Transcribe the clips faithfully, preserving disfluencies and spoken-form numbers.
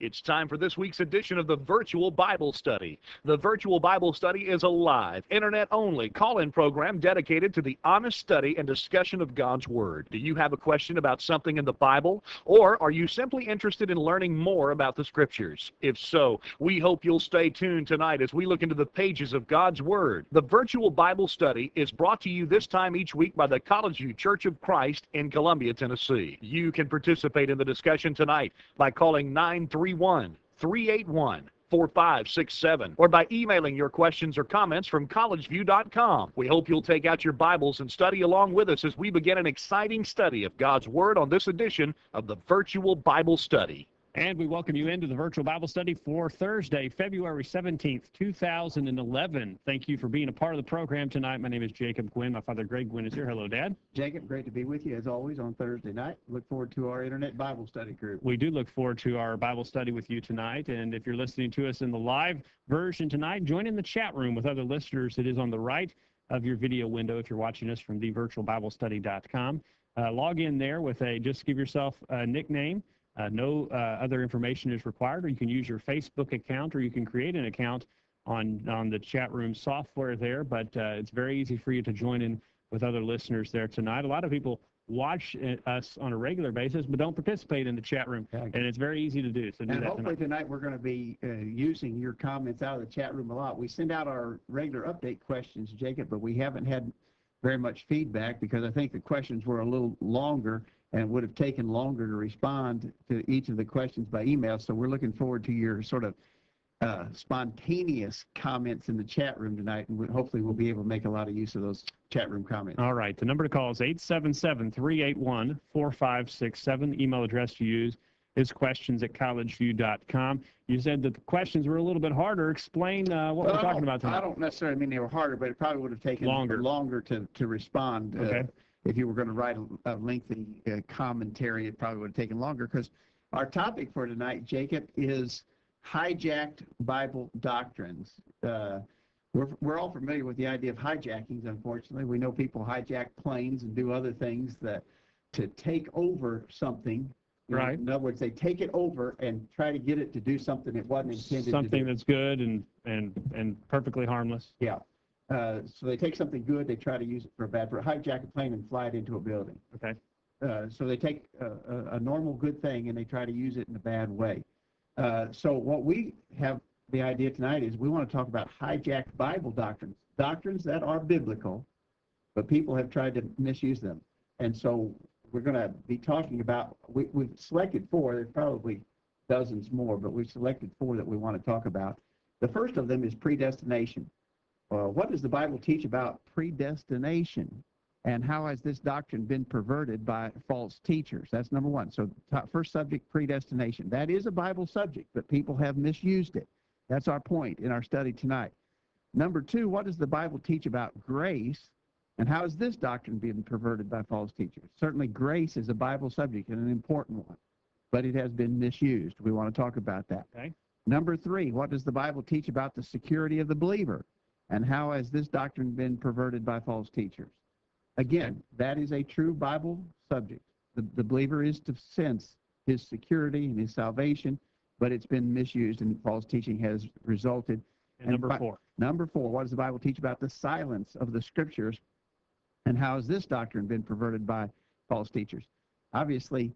It's time for this week's edition of the Virtual Bible Study. The Virtual Bible Study is a live, internet-only call-in program dedicated to the honest study and discussion of God's Word. Do you have a question about something in the Bible, or are you simply interested in learning more about the Scriptures? If so, we hope you'll stay tuned tonight as we look into the pages of God's Word. The Virtual Bible Study is brought to you this time each week by the College View Church of Christ in Columbia, Tennessee. You can participate in the discussion tonight by calling nine three one, three eight one, four five six seven or by emailing your questions or comments from college view dot com. We hope you'll take out your Bibles and study along with us as we begin an exciting study of God's Word on this edition of the Virtual Bible Study. And we welcome you into the Virtual Bible Study for Thursday, February seventeenth, two thousand eleven. Thank you for being a part of the program tonight. My name is Jacob Gwynn. My father, Greg Gwynn, is here. Hello, Dad. Jacob, great to be with you as always on Thursday night. Look forward to our Internet Bible Study group. We do look forward to our Bible study with you tonight. And if you're listening to us in the live version tonight, join in the chat room with other listeners. It is on the right of your video window if you're watching us from the virtual bible study dot com. Uh, log in there with a, just give yourself a nickname. Uh, no uh, other information is required, or you can use your Facebook account, or you can create an account on, on the chat room software there, but uh, it's very easy for you to join in with other listeners there tonight. A lot of people watch uh, us on a regular basis, but don't participate in the chat room, yeah. And it's very easy to do, so do and that hopefully tonight. tonight we're going to be uh, using your comments out of the chat room a lot. We send out our regular update questions, Jacob, but we haven't had very much feedback because I think the questions were a little longer and it would have taken longer to respond to each of the questions by email. So we're looking forward to your sort of uh, spontaneous comments in the chat room tonight, and we, hopefully we'll be able to make a lot of use of those chat room comments. All right. The number to call is eight seven seven, three eight one, four five six seven. The email address to use is questions at college view dot com. You said that the questions were a little bit harder. Explain uh, what well, we're talking about tonight. I don't necessarily mean they were harder, but it probably would have taken longer, longer to, to respond. Okay. Uh, If you were going to write a, a lengthy uh, commentary, it probably would have taken longer because our topic for tonight, Jacob, is hijacked Bible doctrines. Uh, we're, we're all familiar with the idea of hijackings, unfortunately. We know people hijack planes and do other things that to take over something. You know, right. In other words, they take it over and try to get it to do something it wasn't intended something to do. Something that's good and, and, and perfectly harmless. Yeah. Uh, so they take something good, they try to use it for a bad, for hijack a plane and fly it into a building. Okay. Uh, so they take a, a, a normal good thing and they try to use it in a bad way. Uh, so what we have the idea tonight is we want to talk about hijacked Bible doctrines, doctrines that are biblical, but people have tried to misuse them. And so we're going to be talking about, we, we've selected four, there's probably dozens more, but we've selected four that we want to talk about. The first of them is predestination. Uh, what does the Bible teach about predestination, and how has this doctrine been perverted by false teachers? That's number one. So top, first subject, predestination. That is a Bible subject, but people have misused it. That's our point in our study tonight. Number two, what does the Bible teach about grace, and how has this doctrine been perverted by false teachers? Certainly grace is a Bible subject and an important one, but it has been misused. We want to talk about that. Okay. Number three, what does the Bible teach about the security of the believer? And how has this doctrine been perverted by false teachers? Again, that is a true Bible subject. The, the believer is to sense his security and his salvation, but it's been misused and false teaching has resulted. And number and four. Number four, what does the Bible teach about the silence of the Scriptures? And how has this doctrine been perverted by false teachers? Obviously,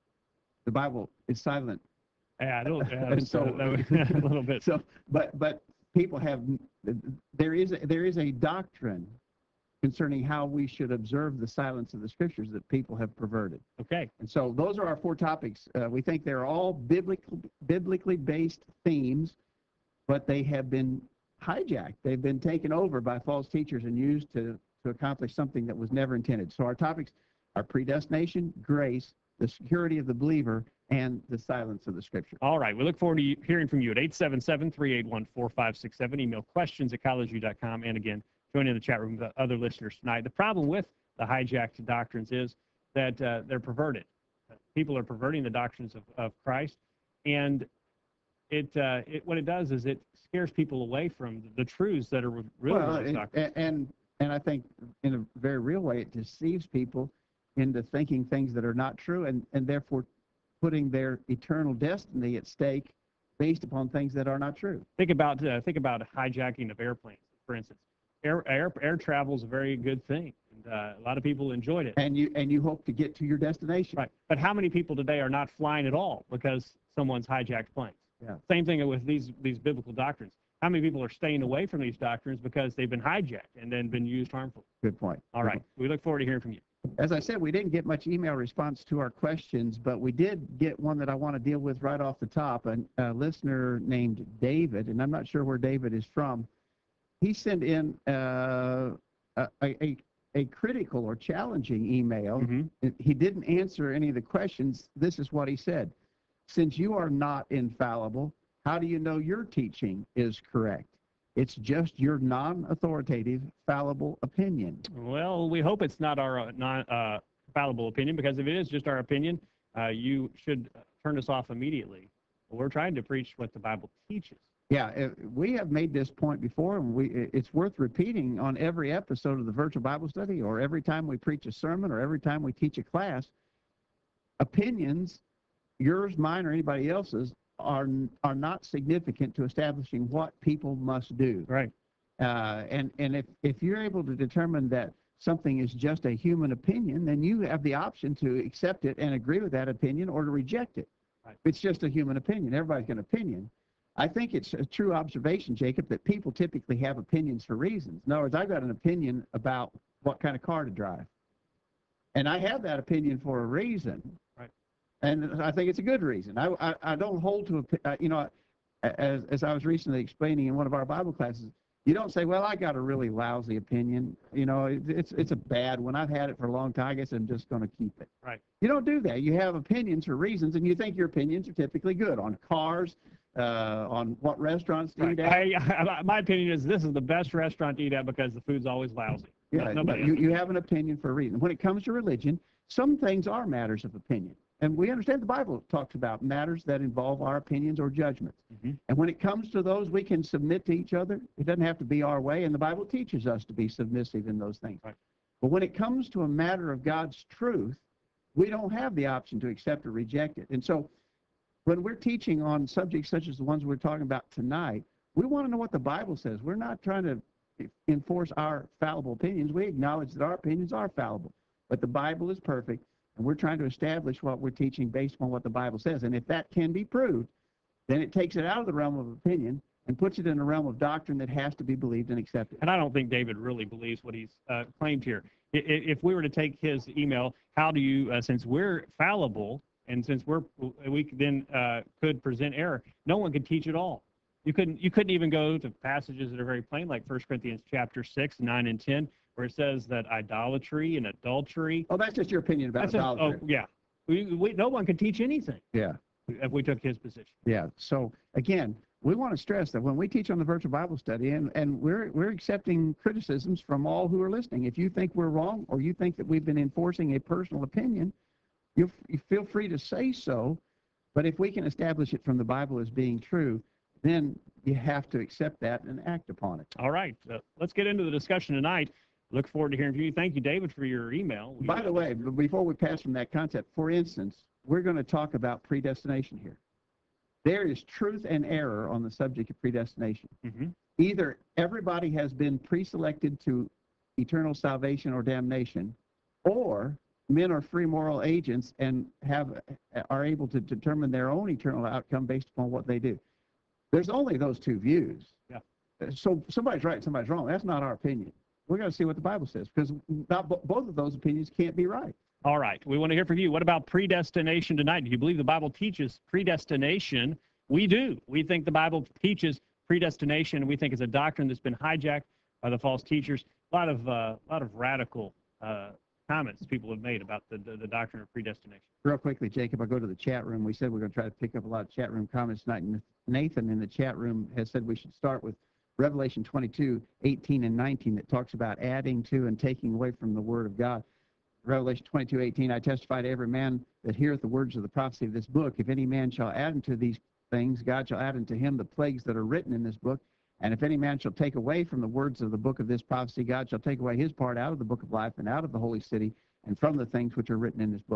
the Bible is silent. Yeah, a little, yeah, so, a little bit. So, but but people have there is a, there is a doctrine concerning how we should observe the silence of the Scriptures that people have perverted. Okay. And so those are our four topics. Uh, we think they're all biblical, biblically based themes, but they have been hijacked. They've been taken over by false teachers and used to, to accomplish something that was never intended. So our topics are predestination, grace, the security of the believer, and the silence of the Scripture. All right. We look forward to hearing from you at eight seven seven, three eight one, four five six seven. Email questions at college view dot com. And again, join in the chat room with other listeners tonight. The problem with the hijacked doctrines is that uh, they're perverted. People are perverting the doctrines of, of Christ. And it, uh, it what it does is it scares people away from the truths that are really well, those doctrines. And, and, and I think in a very real way, it deceives people into thinking things that are not true and, and therefore putting their eternal destiny at stake based upon things that are not true. Think about uh, think about hijacking of airplanes, for instance. Air air air travel is a very good thing, and uh, a lot of people enjoyed it. And you and you hope to get to your destination. Right. But how many people today are not flying at all because someone's hijacked planes? Yeah. Same thing with these these biblical doctrines. How many people are staying away from these doctrines because they've been hijacked and then been used harmfully? Good point. All right. We look forward to hearing from you. As I said, we didn't get much email response to our questions, but we did get one that I want to deal with right off the top. A, a listener named David, and I'm not sure where David is from, he sent in uh, a, a, a critical or challenging email. Mm-hmm. He didn't answer any of the questions. This is what he said. Since you are not infallible, how do you know your teaching is correct? It's just your non-authoritative, fallible opinion. Well, we hope it's not our uh, non uh, fallible opinion, because if it is just our opinion, uh, you should turn us off immediately. We're trying to preach what the Bible teaches. Yeah, uh, we have made this point before, and we, it's worth repeating on every episode of the Virtual Bible Study, or every time we preach a sermon, or every time we teach a class. Opinions, yours, mine, or anybody else's, are are not significant to establishing what people must do. Right. Uh, and and if, if you're able to determine that something is just a human opinion, then you have the option to accept it and agree with that opinion, or to reject it. Right. It's just a human opinion. Everybody's got an opinion. I think it's a true observation, Jacob, that people typically have opinions for reasons. In other words, I've got an opinion about what kind of car to drive. And I have that opinion for a reason. Right. And I think it's a good reason. I, I, I don't hold to, a, you know, as, as I was recently explaining in one of our Bible classes, you don't say, well, I got a really lousy opinion. You know, it, it's it's a bad one. I've had it for a long time. I guess I'm just going to keep it. Right. You don't do that. You have opinions for reasons, and you think your opinions are typically good on cars, uh, on what restaurants to Right. eat at. I, I, my opinion is this is the best restaurant to eat at because the food's always lousy. Yeah, Nobody you, you have an opinion for a reason. When it comes to religion, some things are matters of opinion. And we understand the Bible talks about matters that involve our opinions or judgments. Mm-hmm. And when it comes to those, we can submit to each other. It doesn't have to be our way, and the Bible teaches us to be submissive in those things. Right. But when it comes to a matter of God's truth, we don't have the option to accept or reject it. And so when we're teaching on subjects such as the ones we're talking about tonight, we want to know what the Bible says. We're not trying to enforce our fallible opinions. We acknowledge that our opinions are fallible, but the Bible is perfect. And we're trying to establish what we're teaching based on what the Bible says. And if that can be proved, then it takes it out of the realm of opinion and puts it in the realm of doctrine that has to be believed and accepted. And I don't think David really believes what he's uh, claimed here. I, if we were to take his email, how do you, uh, since we're fallible and since we're we then uh, could present error, no one could teach it all. You couldn't you couldn't even go to passages that are very plain, like First Corinthians chapter six, nine, and ten, where it says that idolatry and adultery. Oh, that's just your opinion about That's just, idolatry. oh, yeah. We, we, no one can teach anything Yeah, if we took his position. yeah. So, again, we want to stress that when we teach on the Virtual Bible Study, and, and we're, we're accepting criticisms from all who are listening. If you think we're wrong, or you think that we've been enforcing a personal opinion, you, you feel free to say so. But if we can establish it from the Bible as being true, then you have to accept that and act upon it. All right. Uh, let's get into the discussion tonight. Look forward to hearing from you. Thank you, David, for your email. We, By the way, b- before we pass from that concept, for instance, we're going to talk about predestination here. There is truth and error on the subject of predestination. Mm-hmm. Either everybody has been pre-selected to eternal salvation or damnation, or men are free moral agents and have are able to determine their own eternal outcome based upon what they do. There's only those two views. Yeah. So somebody's right, somebody's wrong. That's not our opinion. We're going to see what the Bible says, because not bo- both of those opinions can't be right. All right. We want to hear from you. What about predestination tonight? Do you believe the Bible teaches predestination? We do. We think the Bible teaches predestination. We think it's a doctrine that's been hijacked by the false teachers. A lot of uh, a lot of radical uh, comments people have made about the, the, the doctrine of predestination. Real quickly, Jacob, I go to the chat room. We said we're going to try to pick up a lot of chat room comments tonight. And Nathan in the chat room has said we should start with Revelation twenty-two, eighteen, and nineteen, that talks about adding to and taking away from the Word of God. Revelation twenty-two, eighteen, I testify to every man that heareth the words of the prophecy of this book. If any man shall add unto these things, God shall add unto him the plagues that are written in this book. And if any man shall take away from the words of the book of this prophecy, God shall take away his part out of the book of life and out of the holy city and from the things which are written in this book.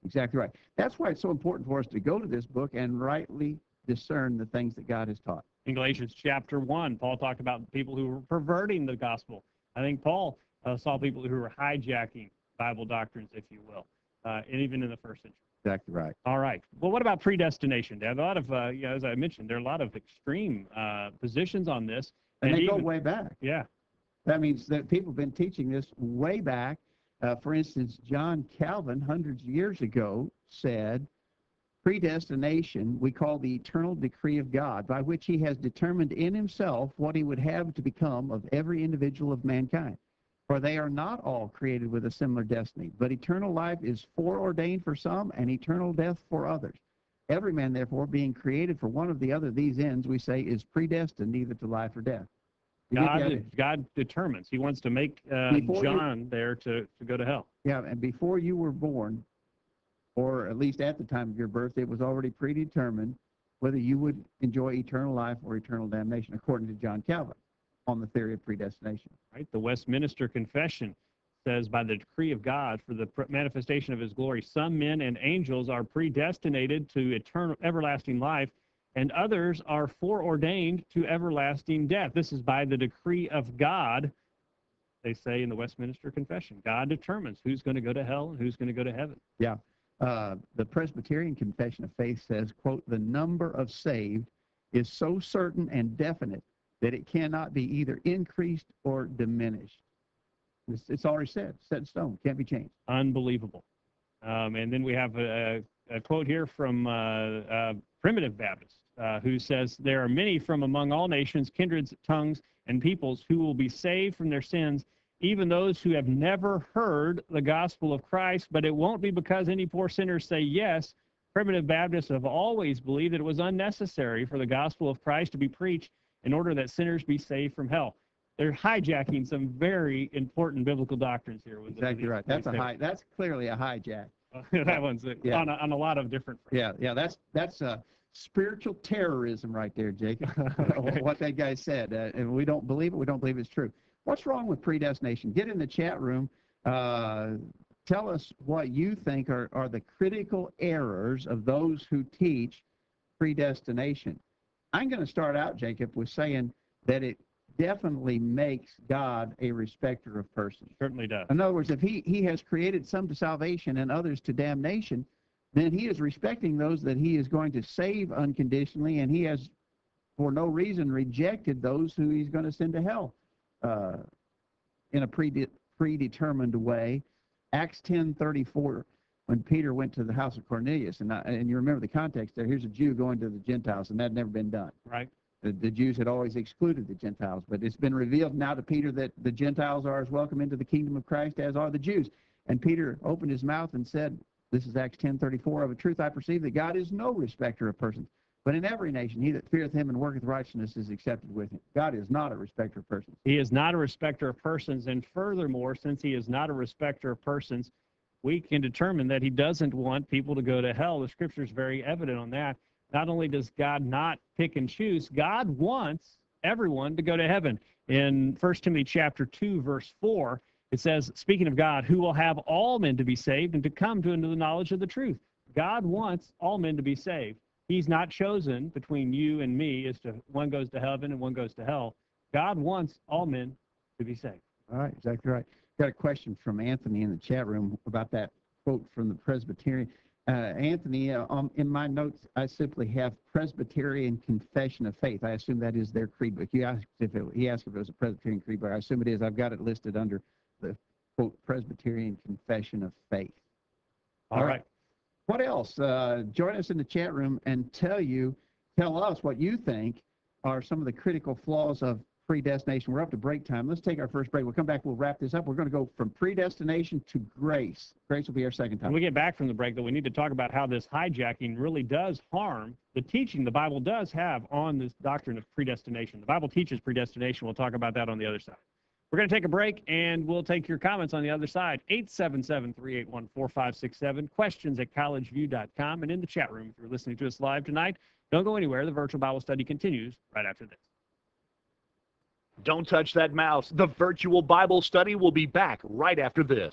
Exactly right. That's why it's so important for us to go to this book and rightly discern the things that God has taught. In Galatians chapter one, Paul talked about people who were perverting the gospel. I think Paul uh, saw people who were hijacking Bible doctrines, if you will, uh, and even in the first century. Exactly right. All right. Well, what about predestination? There are a lot of, uh, you know, as I mentioned, there are a lot of extreme uh, positions on this. And, And they even, go way back. yeah, That means that people have been teaching this way back. Uh, for instance, John Calvin, hundreds of years ago, said, predestination we call the eternal decree of God, by which he has determined in himself what he would have to become of every individual of mankind. For they are not all created with a similar destiny, but eternal life is foreordained for some and eternal death for others. Every man, therefore, being created for one of the other these ends, we say, is predestined either to life or death. You get the idea? God, God determines. He wants to make uh, Before you- John there to, to go to hell. Yeah, and before you were born, or at least at the time of your birth, it was already predetermined whether you would enjoy eternal life or eternal damnation, according to John Calvin, on the theory of predestination. Right? The Westminster Confession says, by the decree of God, for the pr- manifestation of his glory, some men and angels are predestinated to eternal, everlasting life, and others are foreordained to everlasting death. This is by the decree of God, they say in the Westminster Confession. God determines who's going to go to hell and who's going to go to heaven. Yeah. Uh, the Presbyterian Confession of Faith says, quote, the number of saved is so certain and definite that it cannot be either increased or diminished. It's, it's already said, set in stone, can't be changed. Unbelievable. Um, and then we have a, a quote here from uh, uh, Primitive Baptist, uh, who says, there are many from among all nations, kindreds, tongues, and peoples who will be saved from their sins, even those who have never heard the gospel of Christ, but it won't be because any poor sinners say yes. Primitive Baptists have always believed that it was unnecessary for the gospel of Christ to be preached in order that sinners be saved from hell. They're hijacking some very important biblical doctrines here. With Exactly these, right. That's these a high. That's clearly a hijack. that one's Yeah. on, a, on a lot of different fronts. Yeah, yeah. That's that's uh, spiritual terrorism right there, Jacob. Okay. What that guy said, uh, and we don't believe it. We don't believe it's true. What's wrong with predestination? Get in the chat room. Uh, tell us what you think are, are the critical errors of those who teach predestination. I'm going to start out, Jacob, with saying that it definitely makes God a respecter of persons. Certainly does. In other words, if he, he has created some to salvation and others to damnation, then he is respecting those that he is going to save unconditionally, and he has, for no reason, rejected those who he's going to send to hell uh, in a prede- predetermined way. Acts ten thirty-four, when Peter went to the house of Cornelius, and, I, and you remember the context there, here's a Jew going to the Gentiles, and that had never been done. Right. The, the Jews had always excluded the Gentiles, but it's been revealed now to Peter that the Gentiles are as welcome into the kingdom of Christ as are the Jews. And Peter opened his mouth and said, this is Acts ten thirty-four, of a truth I perceive that God is no respecter of persons, but in every nation he that feareth him and worketh righteousness is accepted with him. God is not a respecter of persons. He is not a respecter of persons, and furthermore, since he is not a respecter of persons, we can determine that he doesn't want people to go to hell. The scripture is very evident on that. Not only does God not pick and choose, God wants everyone to go to heaven. In First Timothy chapter two, verse four, it says, speaking of God, who will have all men to be saved and to come to into the knowledge of the truth. God wants all men to be saved. He's not chosen between you and me as to one goes to heaven and one goes to hell. God wants all men to be saved. All right, exactly right. Got a question from Anthony in the chat room about that quote from the Presbyterian. Uh, Anthony, uh, um, in my notes, I simply have Presbyterian Confession of Faith. I assume that is their creed book. You asked if it, he asked if it was a Presbyterian creed book. I assume it is. I've got it listed under the, quote, Presbyterian Confession of Faith. All, All right. right. What else? Uh, join us in the chat room and tell you, tell us what you think are some of the critical flaws of predestination. We're up to break time. Let's take our first break. We'll come back. We'll wrap this up. We're going to go from predestination to grace. Grace will be our second time. When we get back from the break, though, we need to talk about how this hijacking really does harm the teaching the Bible does have on this doctrine of predestination. The Bible teaches predestination. We'll talk about that on the other side. We're going to take a break, and we'll take your comments on the other side. eight seven seven, three eight one, four five six seven, questions at college view dot com, and in the chat room if you're listening to us live tonight. Don't go anywhere. The virtual Bible study continues right after this. Don't touch that mouse. The virtual Bible study will be back right after this.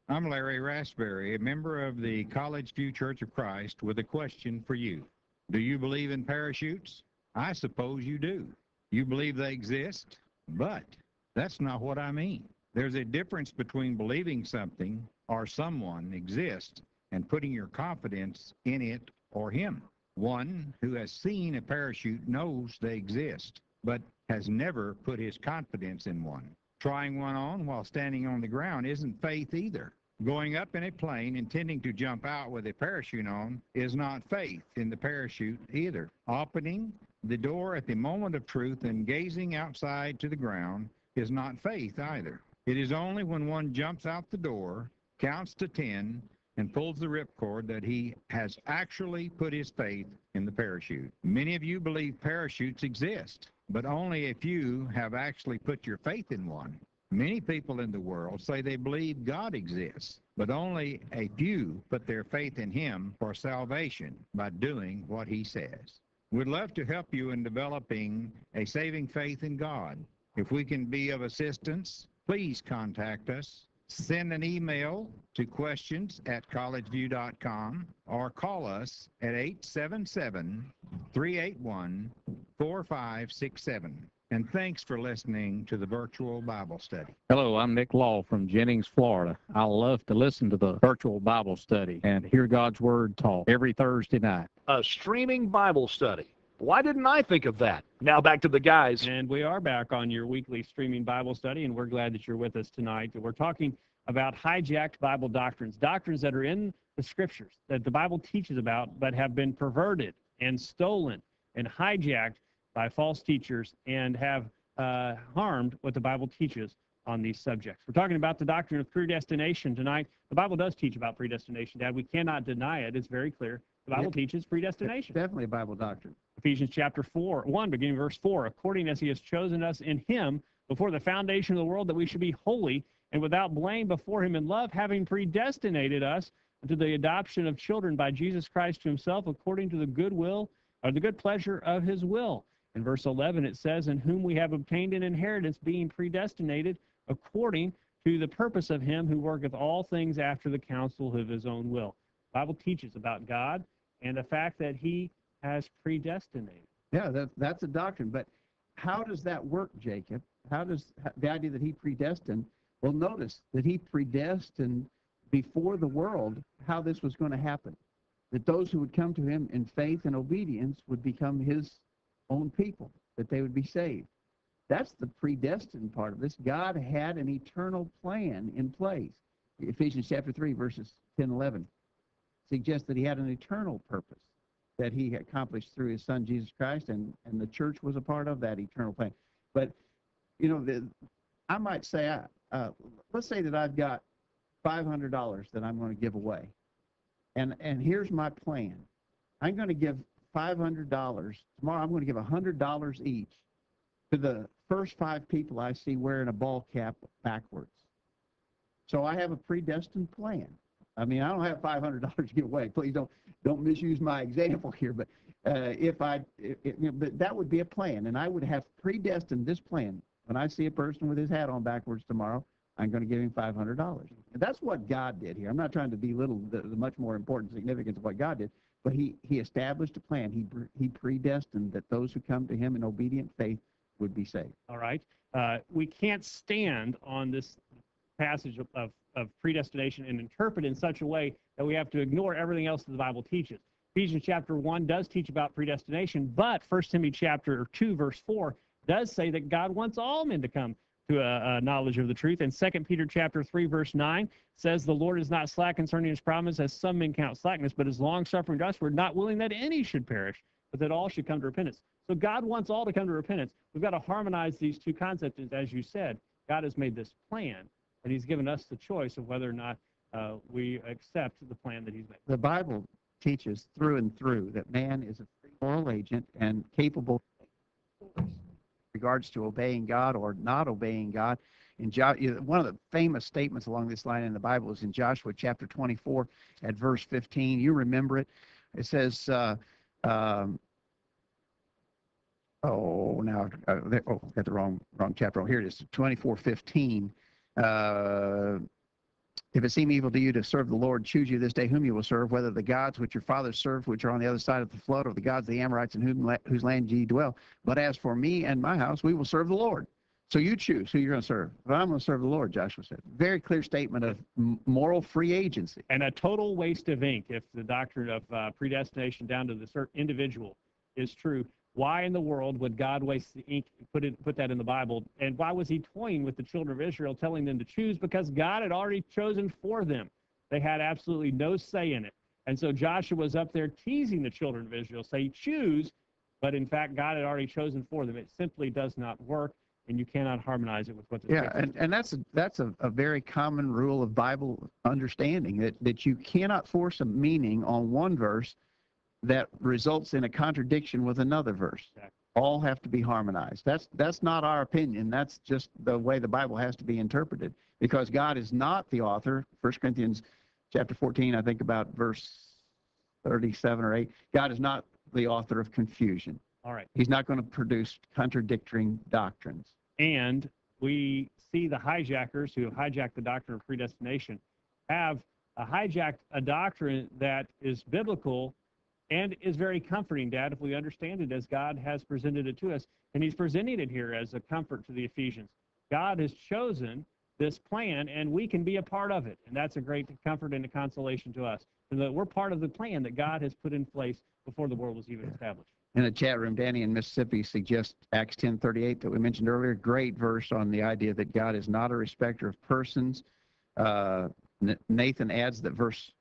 I'm Larry Raspberry, a member of the College View Church of Christ, with a question for you. Do you believe in parachutes? I suppose you do. You believe they exist? But that's not what I mean. There's a difference between believing something or someone exists and putting your confidence in it or him. One who has seen a parachute knows they exist, but has never put his confidence in one. Trying one on while standing on the ground isn't faith either. Going up in a plane intending to jump out with a parachute on is not faith in the parachute either. Opening the door at the moment of truth and gazing outside to the ground is not faith either. It is only when one jumps out the door, counts to ten, and pulls the ripcord that he has actually put his faith in the parachute. Many of you believe parachutes exist, but only a few have actually put your faith in one. Many people in the world say they believe God exists, but only a few put their faith in him for salvation by doing what he says. We'd love to help you in developing a saving faith in God. If we can be of assistance, please contact us. Send an email to questions at collegeview dot com or call us at eight seven seven, three eight one, four five six seven. And thanks for listening to the Virtual Bible Study. Hello, I'm Nick Law from Jennings, Florida. I love to listen to the Virtual Bible Study and hear God's Word taught every Thursday night. A streaming Bible study. Why didn't I think of that? Now back to the guys. And we are back on your weekly streaming Bible study, and we're glad that you're with us tonight. We're talking about hijacked Bible doctrines, doctrines that are in the Scriptures, that the Bible teaches about, but have been perverted and stolen and hijacked by false teachers and have uh, harmed what the Bible teaches on these subjects. We're talking about the doctrine of predestination tonight. The Bible does teach about predestination, Dad. We cannot deny it. It's very clear. The Bible Yep. teaches predestination. It's definitely a Bible doctrine. Ephesians chapter four, one, beginning verse four, according as he has chosen us in him before the foundation of the world, that we should be holy and without blame before him in love, having predestinated us unto the adoption of children by Jesus Christ to himself, according to the good will, or the good pleasure of his will. In verse eleven, it says, in whom we have obtained an inheritance, being predestinated according to the purpose of him who worketh all things after the counsel of his own will. The Bible teaches about God and the fact that he has predestinated. Yeah, that, that's a doctrine. But how does that work, Jacob? How does the idea that he predestined? Well, notice that he predestined before the world how this was going to happen, that those who would come to him in faith and obedience would become his own people, that they would be saved. That's the predestined part of this. God had an eternal plan in place. Ephesians chapter three, verses ten, eleven suggests that he had an eternal purpose that he accomplished through his son, Jesus Christ, and, and the church was a part of that eternal plan. But, you know, the, I might say, uh, let's say that I've got five hundred dollars that I'm going to give away. And, and here's my plan. I'm going to give five hundred dollars. Tomorrow I'm going to give one hundred dollars each to the first five people I see wearing a ball cap backwards. So I have a predestined plan. I mean, I don't have five hundred dollars to give away. Please don't don't misuse my example here. But uh, if I, if, you know, but that would be a plan, and I would have predestined this plan. When I see a person with his hat on backwards tomorrow, I'm going to give him five hundred dollars. And that's what God did here. I'm not trying to belittle the, the much more important significance of what God did, but he, he established a plan. He, he predestined that those who come to him in obedient faith would be saved. All right. Uh, we can't stand on this passage of, of, of predestination and interpret in such a way that we have to ignore everything else that the Bible teaches. Ephesians chapter one does teach about predestination, but First Timothy chapter two, verse four does say that God wants all men to come to a, a knowledge of the truth. And Second Peter chapter three, verse nine says, the Lord is not slack concerning his promise, as some men count slackness, but is long-suffering to us. We're not willing that any should perish, but that all should come to repentance. So God wants all to come to repentance. We've got to harmonize these two concepts. As you said, God has made this plan, and he's given us the choice of whether or not uh, we accept the plan that he's made. The Bible teaches through and through that man is a free moral agent and capable in regards to obeying God or not obeying God. In jo- one of the famous statements along this line in the Bible is in Joshua chapter twenty-four at verse fifteen. You remember it. It says, uh, um, oh, now, uh, there, oh, got the wrong wrong chapter. Oh, here it is, twenty-four fifteen. Uh, if it seem evil to you to serve the Lord, choose you this day whom you will serve, whether the gods which your fathers served, which are on the other side of the flood, or the gods of the Amorites in whom, whose land ye dwell. But as for me and my house, we will serve the Lord. So you choose who you're going to serve. But I'm going to serve the Lord, Joshua said. Very clear statement of moral free agency. And a total waste of ink if the doctrine of uh, predestination down to the certain individual is true. Why in the world would God waste the ink and put, it, put that in the Bible? And why was he toying with the children of Israel, telling them to choose? Because God had already chosen for them. They had absolutely no say in it. And so Joshua was up there teasing the children of Israel, saying, choose, but in fact, God had already chosen for them. It simply does not work. And you cannot harmonize it with what the yeah, and, and that's a, that's a, a very common rule of Bible understanding, that, that you cannot force a meaning on one verse that results in a contradiction with another verse. Exactly. All have to be harmonized. That's that's not our opinion. That's just the way the Bible has to be interpreted, because God is not the author. First Corinthians chapter fourteen, I think about verse thirty-seven or eight. God is not the author of confusion. All right. He's not going to produce contradictory doctrines. And we see the hijackers who have hijacked the doctrine of predestination have uh, hijacked a doctrine that is biblical and is very comforting, Dad, if we understand it as God has presented it to us. And he's presenting it here as a comfort to the Ephesians. God has chosen this plan, and we can be a part of it. And that's a great comfort and a consolation to us, that we're part of the plan that God has put in place before the world was even established. In the chat room, Danny in Mississippi suggests Acts ten thirty-eight that we mentioned earlier. Great verse on the idea that God is not a respecter of persons. Uh, Nathan adds that verse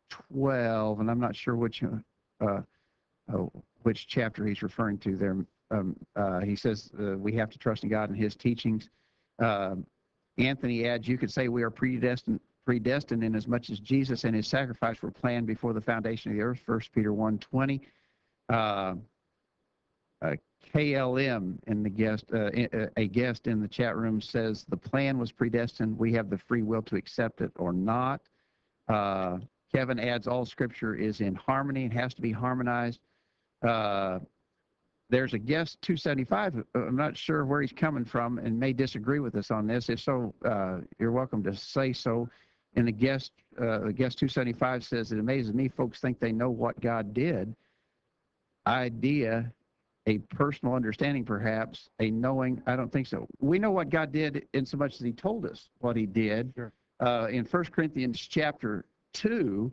twelve, and I'm not sure which uh, uh, which chapter he's referring to there. Um, uh, he says uh, we have to trust in God and his teachings. Uh, Anthony adds, you could say we are predestined, predestined in as much as Jesus and his sacrifice were planned before the foundation of the earth, First Peter one twenty. Uh, Uh, K L M in the guest, uh, a guest in the chat room says the plan was predestined. We have the free will to accept it or not. Uh, Kevin adds all scripture is in harmony and has to be harmonized. Uh, there's a guest two seventy-five. I'm not sure where he's coming from and may disagree with us on this. If so, uh, you're welcome to say so. And the guest, uh, guest two seventy-five says, it amazes me folks think they know what God did. Idea. A personal understanding, perhaps, a knowing. I don't think so. We know what God did in so much as he told us what he did. Sure. Uh, in First Corinthians chapter two,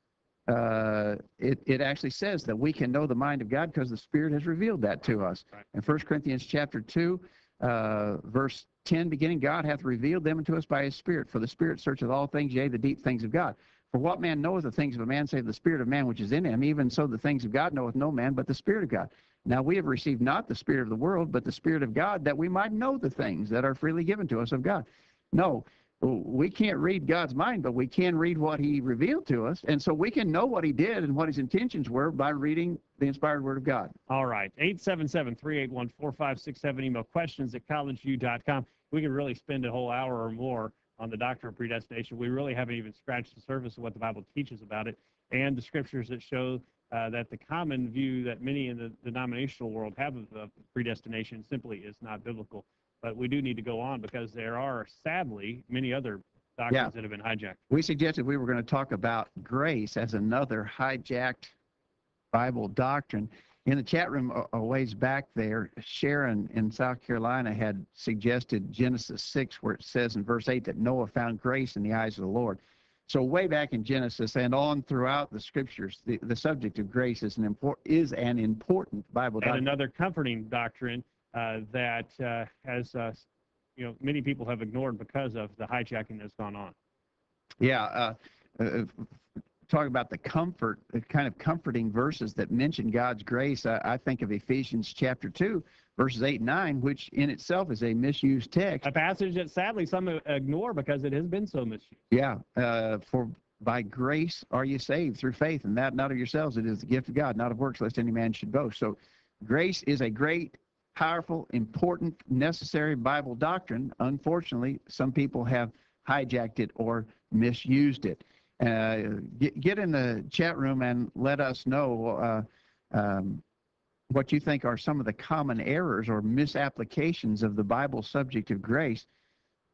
uh, it, it actually says that we can know the mind of God because the Spirit has revealed that to us. Right. In First Corinthians chapter two, uh, verse ten, beginning, God hath revealed them unto us by his Spirit. For the Spirit searcheth all things, yea, the deep things of God. For what man knoweth the things of a man, save the Spirit of man which is in him? Even so the things of God knoweth no man but the Spirit of God. Now we have received not the spirit of the world, but the Spirit of God, that we might know the things that are freely given to us of God. No, we can't read God's mind, but we can read what he revealed to us. And so we can know what he did and what his intentions were by reading the inspired word of God. All right. eight seven seven, three eight one, four five six seven. Email questions at college view dot com. We could really spend a whole hour or more on the doctrine of predestination. We really haven't even scratched the surface of what the Bible teaches about it and the scriptures that show Uh, that the common view that many in the denominational world have of uh, predestination simply is not biblical. But we do need to go on because there are, sadly, many other doctrines Yeah. that have been hijacked. We suggested we were going to talk about grace as another hijacked Bible doctrine. In the chat room a, a ways back there, Sharon in South Carolina had suggested Genesis six, where it says in verse eight that Noah found grace in the eyes of the Lord. So way back in Genesis and on throughout the scriptures, the, the subject of grace is an, import, is an important Bible And doctrine. another comforting doctrine uh, that uh, has, uh, you know, many people have ignored because of the hijacking that's gone on. Yeah, uh, uh, talk about the comfort, the kind of comforting verses that mention God's grace. I, I think of Ephesians chapter two, verses eight and nine, which in itself is a misused text. A passage that sadly some ignore because it has been so misused. Yeah, uh, for by grace are you saved through faith, and that not of yourselves. It is the gift of God, not of works, lest any man should boast. So grace is a great, powerful, important, necessary Bible doctrine. Unfortunately, some people have hijacked it or misused it. Uh, get, get in the chat room and let us know uh, um, what you think are some of the common errors or misapplications of the Bible subject of grace.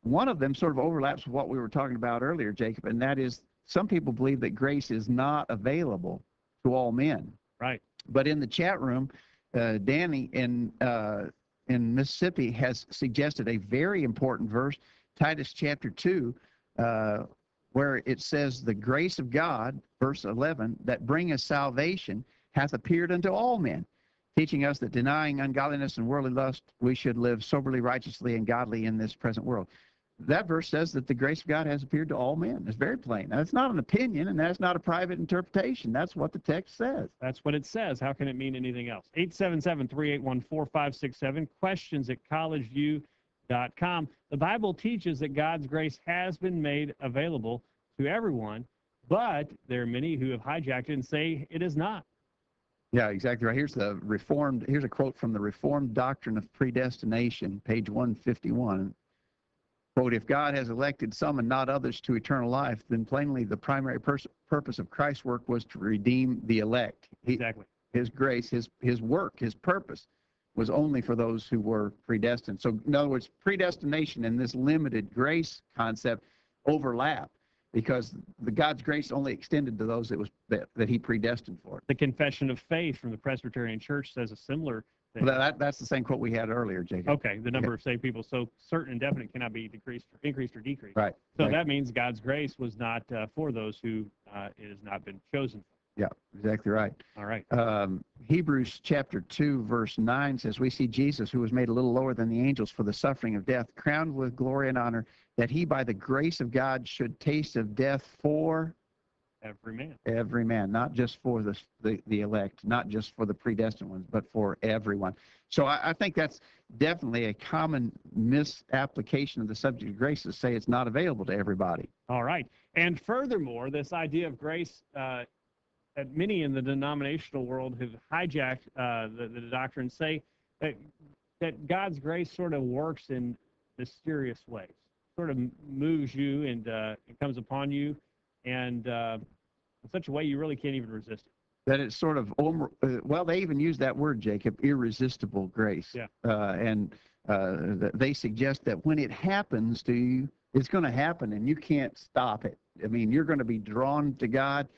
one of them sort of overlaps with what we were talking about earlier, Jacob, and that is some people believe that grace is not available to all men. Right. But in the chat room, uh, Danny in uh, in Mississippi has suggested a very important verse, Titus chapter two, uh, where it says, "The grace of God," verse eleven, "that bringeth salvation hath appeared unto all men, teaching us that denying ungodliness and worldly lust, we should live soberly, righteously, and godly in this present world." That verse says that the grace of God has appeared to all men. It's very plain. Now, it's not an opinion, and that's not a private interpretation. That's what the text says. That's what it says. How can it mean anything else? eight seven seven, three eight one, four five six seven, questions at college view dot com. The Bible teaches that God's grace has been made available to everyone, but there are many who have hijacked it and say it is not. Yeah, exactly right. Here's the Reformed. Here's a quote from the Reformed Doctrine of Predestination, page one fifty-one. Quote, "If God has elected some and not others to eternal life, then plainly the primary pers- purpose of Christ's work was to redeem the elect." He, Exactly. His grace, his his work, his purpose was only for those who were predestined. So, in other words, predestination and this limited grace concept overlap, because the God's grace only extended to those that was that, that he predestined for. The Confession of Faith from the Presbyterian Church says a similar thing. That, that, that's the same quote we had earlier, Jacob. Okay, the number of saved people. So certain and definite cannot be decreased, or increased, or decreased. Right. So right. that means God's grace was not uh, for those who uh, it has not been chosen for. Yeah, exactly right. All right. Um, Hebrews chapter two, verse nine says, "We see Jesus, who was made a little lower than the angels for the suffering of death, crowned with glory and honor, that he by the grace of God should taste of death for Every man. every man," not just for the, the, the elect, not just for the predestined ones, but for everyone. So I, I think that's definitely a common misapplication of the subject of grace to say it's not available to everybody. All right. And furthermore, this idea of grace, uh, that many in the denominational world have hijacked uh, the, the doctrine, say that, that God's grace sort of works in mysterious ways, sort of moves you and uh, it comes upon you, and uh, in such a way you really can't even resist it. That it's sort of, uh, well, they even use that word, Jacob, irresistible grace. Yeah. Uh, and uh, they suggest that when it happens to you, it's going to happen and you can't stop it. I mean, you're going to be drawn to God,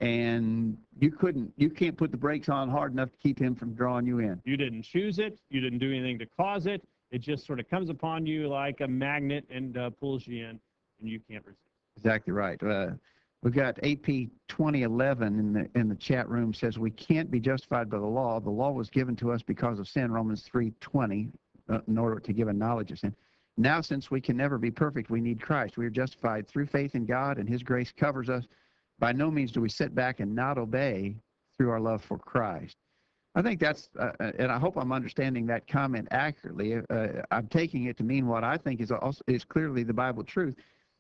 and you couldn't, you can't put the brakes on hard enough to keep him from drawing you in. You didn't choose it. You didn't do anything to cause it. It just sort of comes upon you like a magnet and uh, pulls you in, and you can't resist. Exactly right. Uh, we've got A P twenty eleven in the in the chat room says we can't be justified by the law. The law was given to us because of sin, Romans three twenty, uh, in order to give a knowledge of sin. Now, since we can never be perfect, we need Christ. We are justified through faith in God, and his grace covers us. By no means do we sit back and not obey through our love for Christ. I think that's, uh, and I hope I'm understanding that comment accurately. Uh, I'm taking it to mean what I think is also is clearly the Bible truth.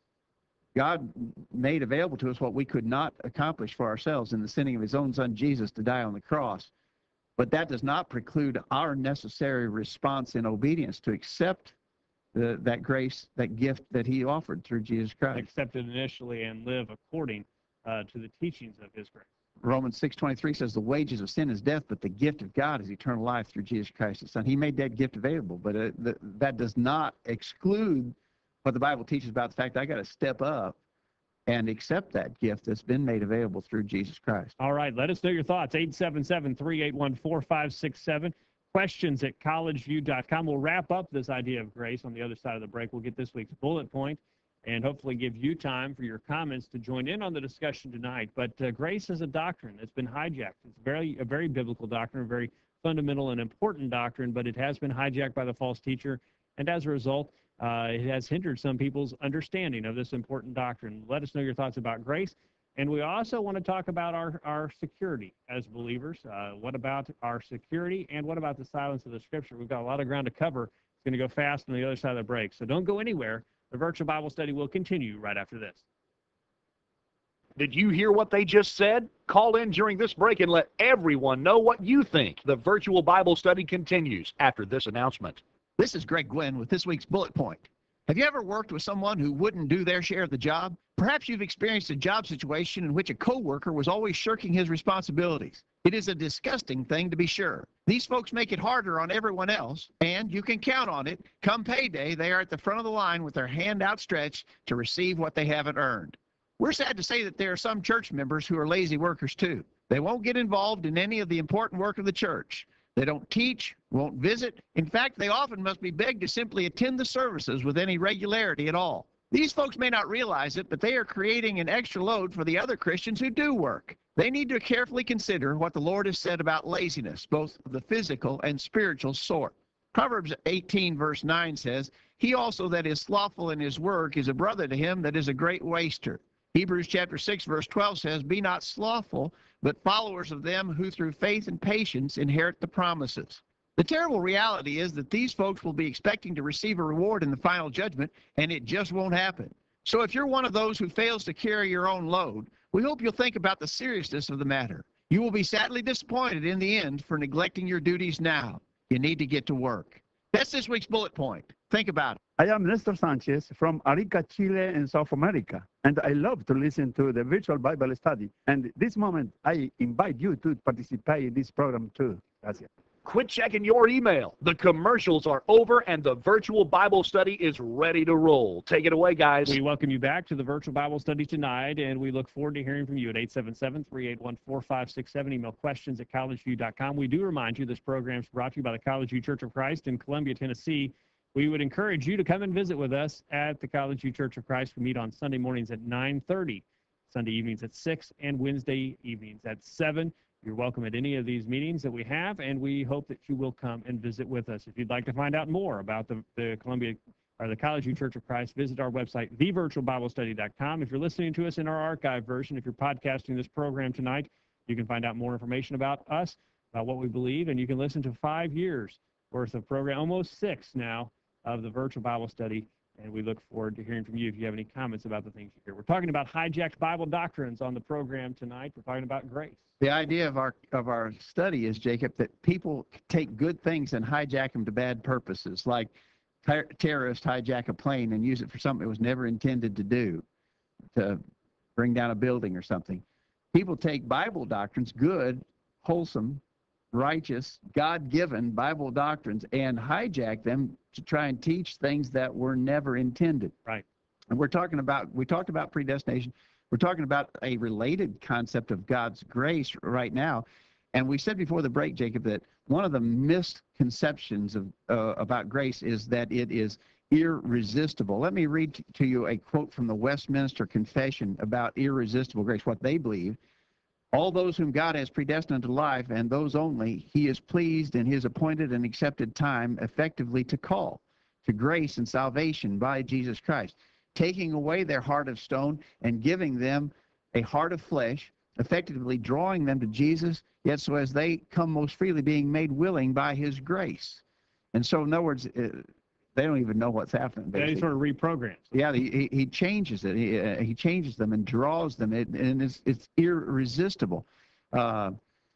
God made available to us what we could not accomplish for ourselves in the sending of his own son Jesus to die on the cross. But that does not preclude our necessary response in obedience to accept the, that grace, that gift that he offered through Jesus Christ. Accept it initially and live according uh, to the teachings of his grace. Romans six twenty-three says the wages of sin is death, but the gift of God is eternal life through Jesus Christ, his son. He made that gift available, but uh, th- that does not exclude what the Bible teaches about the fact that I got to step up and accept that gift that's been made available through Jesus Christ. All right, let us know your thoughts. eight seven seven, three eight one, four five six seven. Questions at college view dot com. We'll wrap up this idea of grace on the other side of the break. We'll get this week's bullet point and hopefully give you time for your comments to join in on the discussion tonight. But uh, grace is a doctrine that's been hijacked. It's very a very biblical doctrine, a very fundamental and important doctrine, but it has been hijacked by the false teacher, and as a result, uh, it has hindered some people's understanding of this important doctrine. Let us know your thoughts about grace. And we also want to talk about our, our security as believers. Uh, what about our security, and what about the silence of the Scripture? We've got a lot of ground to cover. It's going to go fast on the other side of the break, so don't go anywhere. The virtual Bible study will continue right after this. Did you hear what they just said? Call in during this break and let everyone know what you think. The virtual Bible study continues after this announcement. This is Greg Gwynn with this week's bullet point. Have you ever worked with someone who wouldn't do their share of the job? Perhaps you've experienced a job situation in which a coworker was always shirking his responsibilities. It is a disgusting thing, to be sure. These folks make it harder on everyone else, and you can count on it. Come payday, they are at the front of the line with their hand outstretched to receive what they haven't earned. We're sad to say that there are some church members who are lazy workers too. They won't get involved in any of the important work of the church. They don't teach, won't visit. In fact, they often must be begged to simply attend the services with any regularity at all. These folks may not realize it, but they are creating an extra load for the other Christians who do work. They need to carefully consider what the Lord has said about laziness, both of the physical and spiritual sort. Proverbs eighteen verse nine says, "He also that is slothful in his work is a brother to him that is a great waster." Hebrews chapter six verse twelve says, "Be not slothful, but followers of them who through faith and patience inherit the promises." The terrible reality is that these folks will be expecting to receive a reward in the final judgment, and it just won't happen. So if you're one of those who fails to carry your own load, we hope you'll think about the seriousness of the matter. You will be sadly disappointed in the end for neglecting your duties now. You need to get to work. That's this week's bullet point. Think about it. I am Nestor Sanchez from Arica, Chile in South America, and I love to listen to the virtual Bible study. And this moment, I invite you to participate in this program too. Gracias. Quit checking your email. The commercials are over and the virtual Bible study is ready to roll. Take it away, guys. We welcome you back to the virtual Bible study tonight, and we look forward to hearing from you at eight seven seven, three eight one, four five six seven. Email questions at college view dot com. We do remind you this program is brought to you by the College View Church of Christ in Columbia, Tennessee. We would encourage you to come and visit with us at the College View Church of Christ. We meet on Sunday mornings at nine thirty, Sunday evenings at six, and Wednesday evenings at seven. You're welcome at any of these meetings that we have, and we hope that you will come and visit with us. If you'd like to find out more about the, the Columbia or the College View Church of Christ, visit our website, the virtual bible study dot com. If you're listening to us in our archive version, if you're podcasting this program tonight, you can find out more information about us, about what we believe, and you can listen to five years worth of program, almost six now, of the virtual Bible study. And we look forward to hearing from you if you have any comments about the things you hear. We're talking about hijacked Bible doctrines on the program tonight. We're talking about grace. The idea of our of our study is, Jacob, that people take good things and hijack them to bad purposes, like ter- terrorists hijack a plane and use it for something it was never intended to do, to bring down a building or something. People take Bible doctrines, good, wholesome, righteous, God-given Bible doctrines, and hijack them to try and teach things that were never intended. Right. And we're talking about, we talked about predestination. We're talking about a related concept of God's grace right now. And we said before the break, Jacob, that one of the misconceptions of uh, about grace is that it is irresistible. Let me read to you a quote from the Westminster Confession about irresistible grace, what they believe. All those whom God has predestined to life, and those only, he is pleased in his appointed and accepted time effectively to call to grace and salvation by Jesus Christ, taking away their heart of stone and giving them a heart of flesh, effectively drawing them to Jesus, yet so as they come most freely, being made willing by his grace. And so, in other words, uh, they don't even know what's happening. They sort of reprograms. Yeah, he, he changes it. He, uh, he changes them and draws them, it, and it's, it's irresistible. Uh,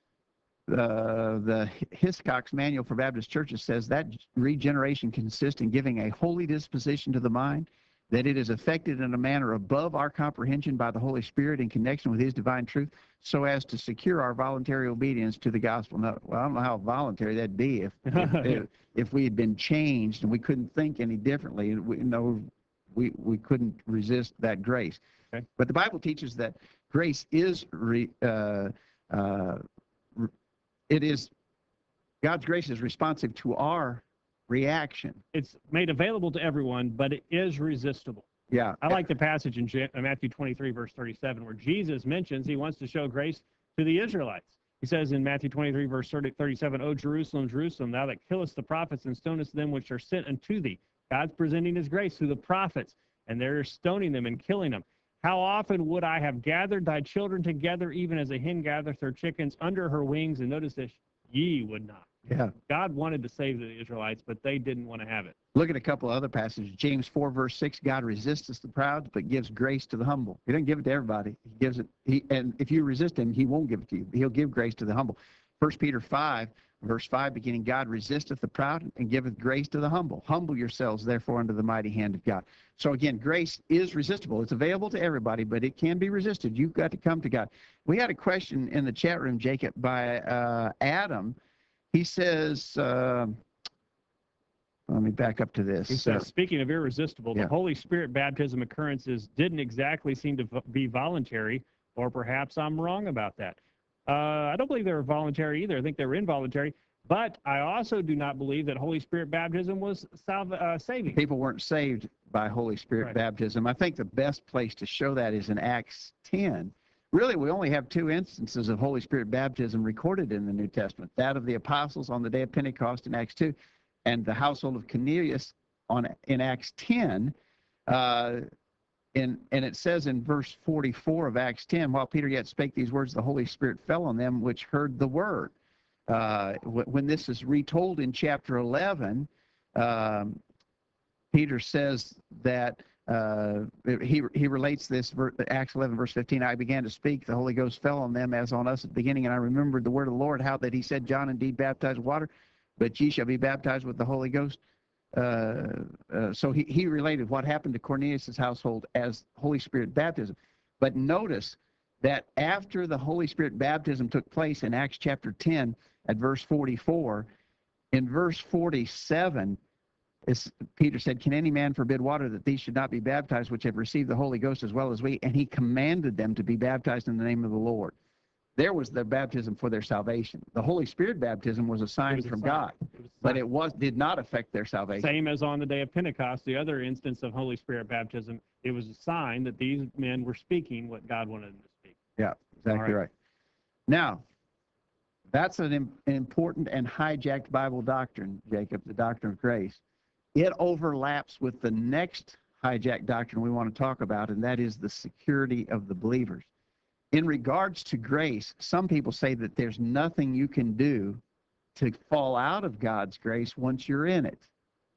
uh, the Hiscox Manual for Baptist Churches says that regeneration consists in giving a holy disposition to the mind, that it is effected in a manner above our comprehension by the Holy Spirit in connection with his divine truth, so as to secure our voluntary obedience to the gospel. Now, well, I don't know how voluntary that'd be if if, if, if we had been changed and we couldn't think any differently. We, you know, we, we couldn't resist that grace. Okay. But the Bible teaches that grace is, re, uh, uh, re, it is, God's grace is responsive to our reaction. It's made available to everyone, but it is resistible. Yeah. I like the passage in Matthew twenty-three, verse thirty-seven, where Jesus mentions he wants to show grace to the Israelites. He says in Matthew twenty-three, verse thirty-seven, O Jerusalem, Jerusalem, thou that killest the prophets and stonest them which are sent unto thee. God's presenting his grace through the prophets, and they're stoning them and killing them. How often would I have gathered thy children together, even as a hen gathereth her chickens under her wings? And notice this, ye would not. Yeah. God wanted to save the Israelites, but they didn't want to have it. Look at a couple of other passages. James four, verse six, God resists the proud, but gives grace to the humble. He doesn't give it to everybody. He gives it, he, and if you resist him, he won't give it to you. He'll give grace to the humble. First Peter five, Verse five, beginning, God resisteth the proud and giveth grace to the humble. Humble yourselves, therefore, under the mighty hand of God. So again, grace is resistible. It's available to everybody, but it can be resisted. You've got to come to God. We had a question in the chat room, Jacob, by uh, Adam. He says, uh, let me back up to this. He says, speaking of irresistible, Yeah. the Holy Spirit baptism occurrences didn't exactly seem to v- be voluntary, or perhaps I'm wrong about that. Uh, I don't believe they were voluntary either. I think they were involuntary. But I also do not believe that Holy Spirit baptism was salve, uh, saving. People weren't saved by Holy Spirit Right. baptism. I think the best place to show that is in Acts ten. Really, we only have two instances of Holy Spirit baptism recorded in the New Testament, that of the apostles on the day of Pentecost in Acts two, and the household of Cornelius on in Acts ten. Uh, in, and it says in verse forty-four of Acts ten, while Peter yet spake these words, the Holy Spirit fell on them which heard the word. Uh, when this is retold in chapter eleven, um, Peter says that uh, he he relates this, Acts eleven, verse fifteen, I began to speak, the Holy Ghost fell on them as on us at the beginning, and I remembered the word of the Lord, how that he said, John indeed baptized with water, but ye shall be baptized with the Holy Ghost. Uh, uh, so he, he related what happened to Cornelius' household as Holy Spirit baptism. But notice that after the Holy Spirit baptism took place in Acts chapter ten at verse forty-four, in verse forty-seven, It's, Peter said, can any man forbid water that these should not be baptized, which have received the Holy Ghost as well as we? And he commanded them to be baptized in the name of the Lord. There was their baptism for their salvation. The Holy Spirit baptism was a sign was a from sign. God, It was a but sign. it was did not affect their salvation. Same as on the day of Pentecost, the other instance of Holy Spirit baptism, it was a sign that these men were speaking what God wanted them to speak. Yeah, exactly All right. right. Now, that's an im- important and hijacked Bible doctrine, Jacob, the doctrine of grace. It overlaps with the next hijacked doctrine we want to talk about, and that is the security of the believers. In regards to grace, some people say that there's nothing you can do to fall out of God's grace once you're in it.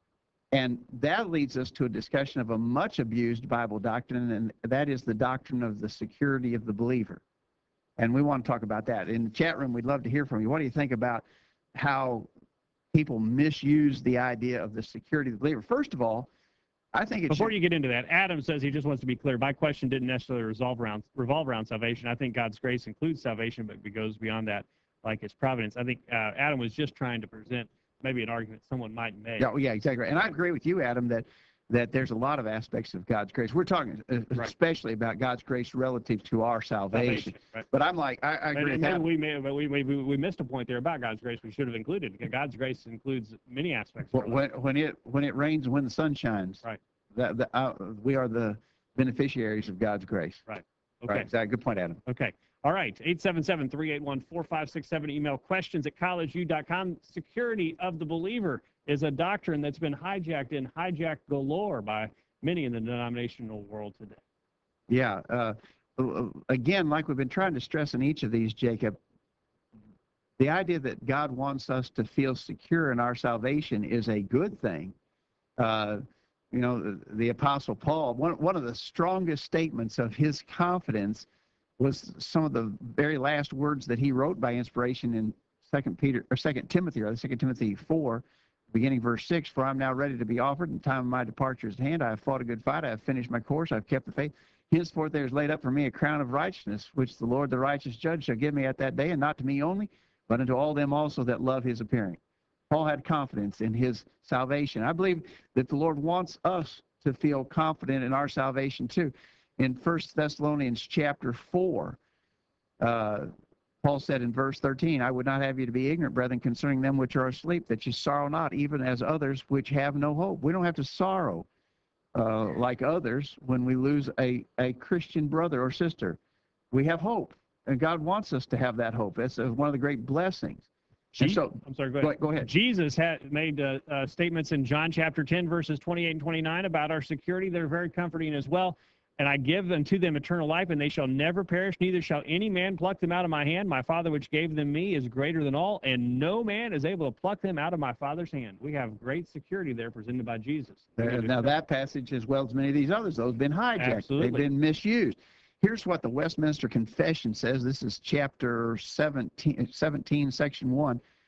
And that leads us to a discussion of a much abused Bible doctrine, and that is the doctrine of the security of the believer. And we want to talk about that. In the chat room, we'd love to hear from you. What do you think about how people misuse the idea of the security of the believer? First of all, I think it Before should, you get into that, Adam says he just wants to be clear. My question didn't necessarily resolve around, revolve around salvation. I think God's grace includes salvation, but it goes beyond that, like his providence. I think uh, Adam was just trying to present maybe an argument someone might make. yeah, yeah, exactly right. And I agree with you, Adam, that that there's a lot of aspects of God's grace. We're talking uh, Right. especially about God's grace relative to our salvation. Right. But I'm like, I, I And, agree and with then that. we, may, but we, we, we missed a point there about God's grace we should have included. Because God's grace includes many aspects. of our When, life. when it when it rains and when the sun shines, Right. That, that uh, we are the beneficiaries of God's grace. Okay. Right. Exactly. Good point, Adam. Okay. All right. eight seven seven, three eight one, four five six seven. Email questions at college u dot com. Security of the believer is a doctrine that's been hijacked and hijacked galore by many in the denominational world today. Yeah. Uh, again, like we've been trying to stress in each of these, Jacob, the idea that God wants us to feel secure in our salvation is a good thing. Uh, you know, the, the Apostle Paul, one, one of the strongest statements of his confidence was some of the very last words that he wrote by inspiration in Second Peter or Second Timothy, or Second Timothy four, beginning verse six. For I'm now ready to be offered, and the time of my departure is at hand. I have fought a good fight. I have finished my course. I've kept the faith. Henceforth there is laid up for me a crown of righteousness, which the Lord, the righteous judge, shall give me at that day, and not to me only, but unto all them also that love his appearing. Paul had confidence in his salvation. I believe that the Lord wants us to feel confident in our salvation too. In First Thessalonians chapter four, uh, Paul said in verse thirteen, I would not have you to be ignorant, brethren, concerning them which are asleep, that you sorrow not, even as others which have no hope. We don't have to sorrow uh, like others when we lose a, a Christian brother or sister. We have hope, and God wants us to have that hope. That's uh, one of the great blessings. And Je- so, I'm sorry, go go, ahead. go ahead. Jesus had made uh, uh, statements in John chapter ten, verses twenty-eight and twenty-nine about our security that are very comforting as well. And I give unto them eternal life, and they shall never perish, neither shall any man pluck them out of my hand. My Father which gave them me is greater than all, and no man is able to pluck them out of my Father's hand. We have great security there presented by Jesus. There, now that passage, as well as many of these others, those have been hijacked. Absolutely. They've been misused. Here's what the Westminster Confession says. This is chapter seventeen, seventeen section one.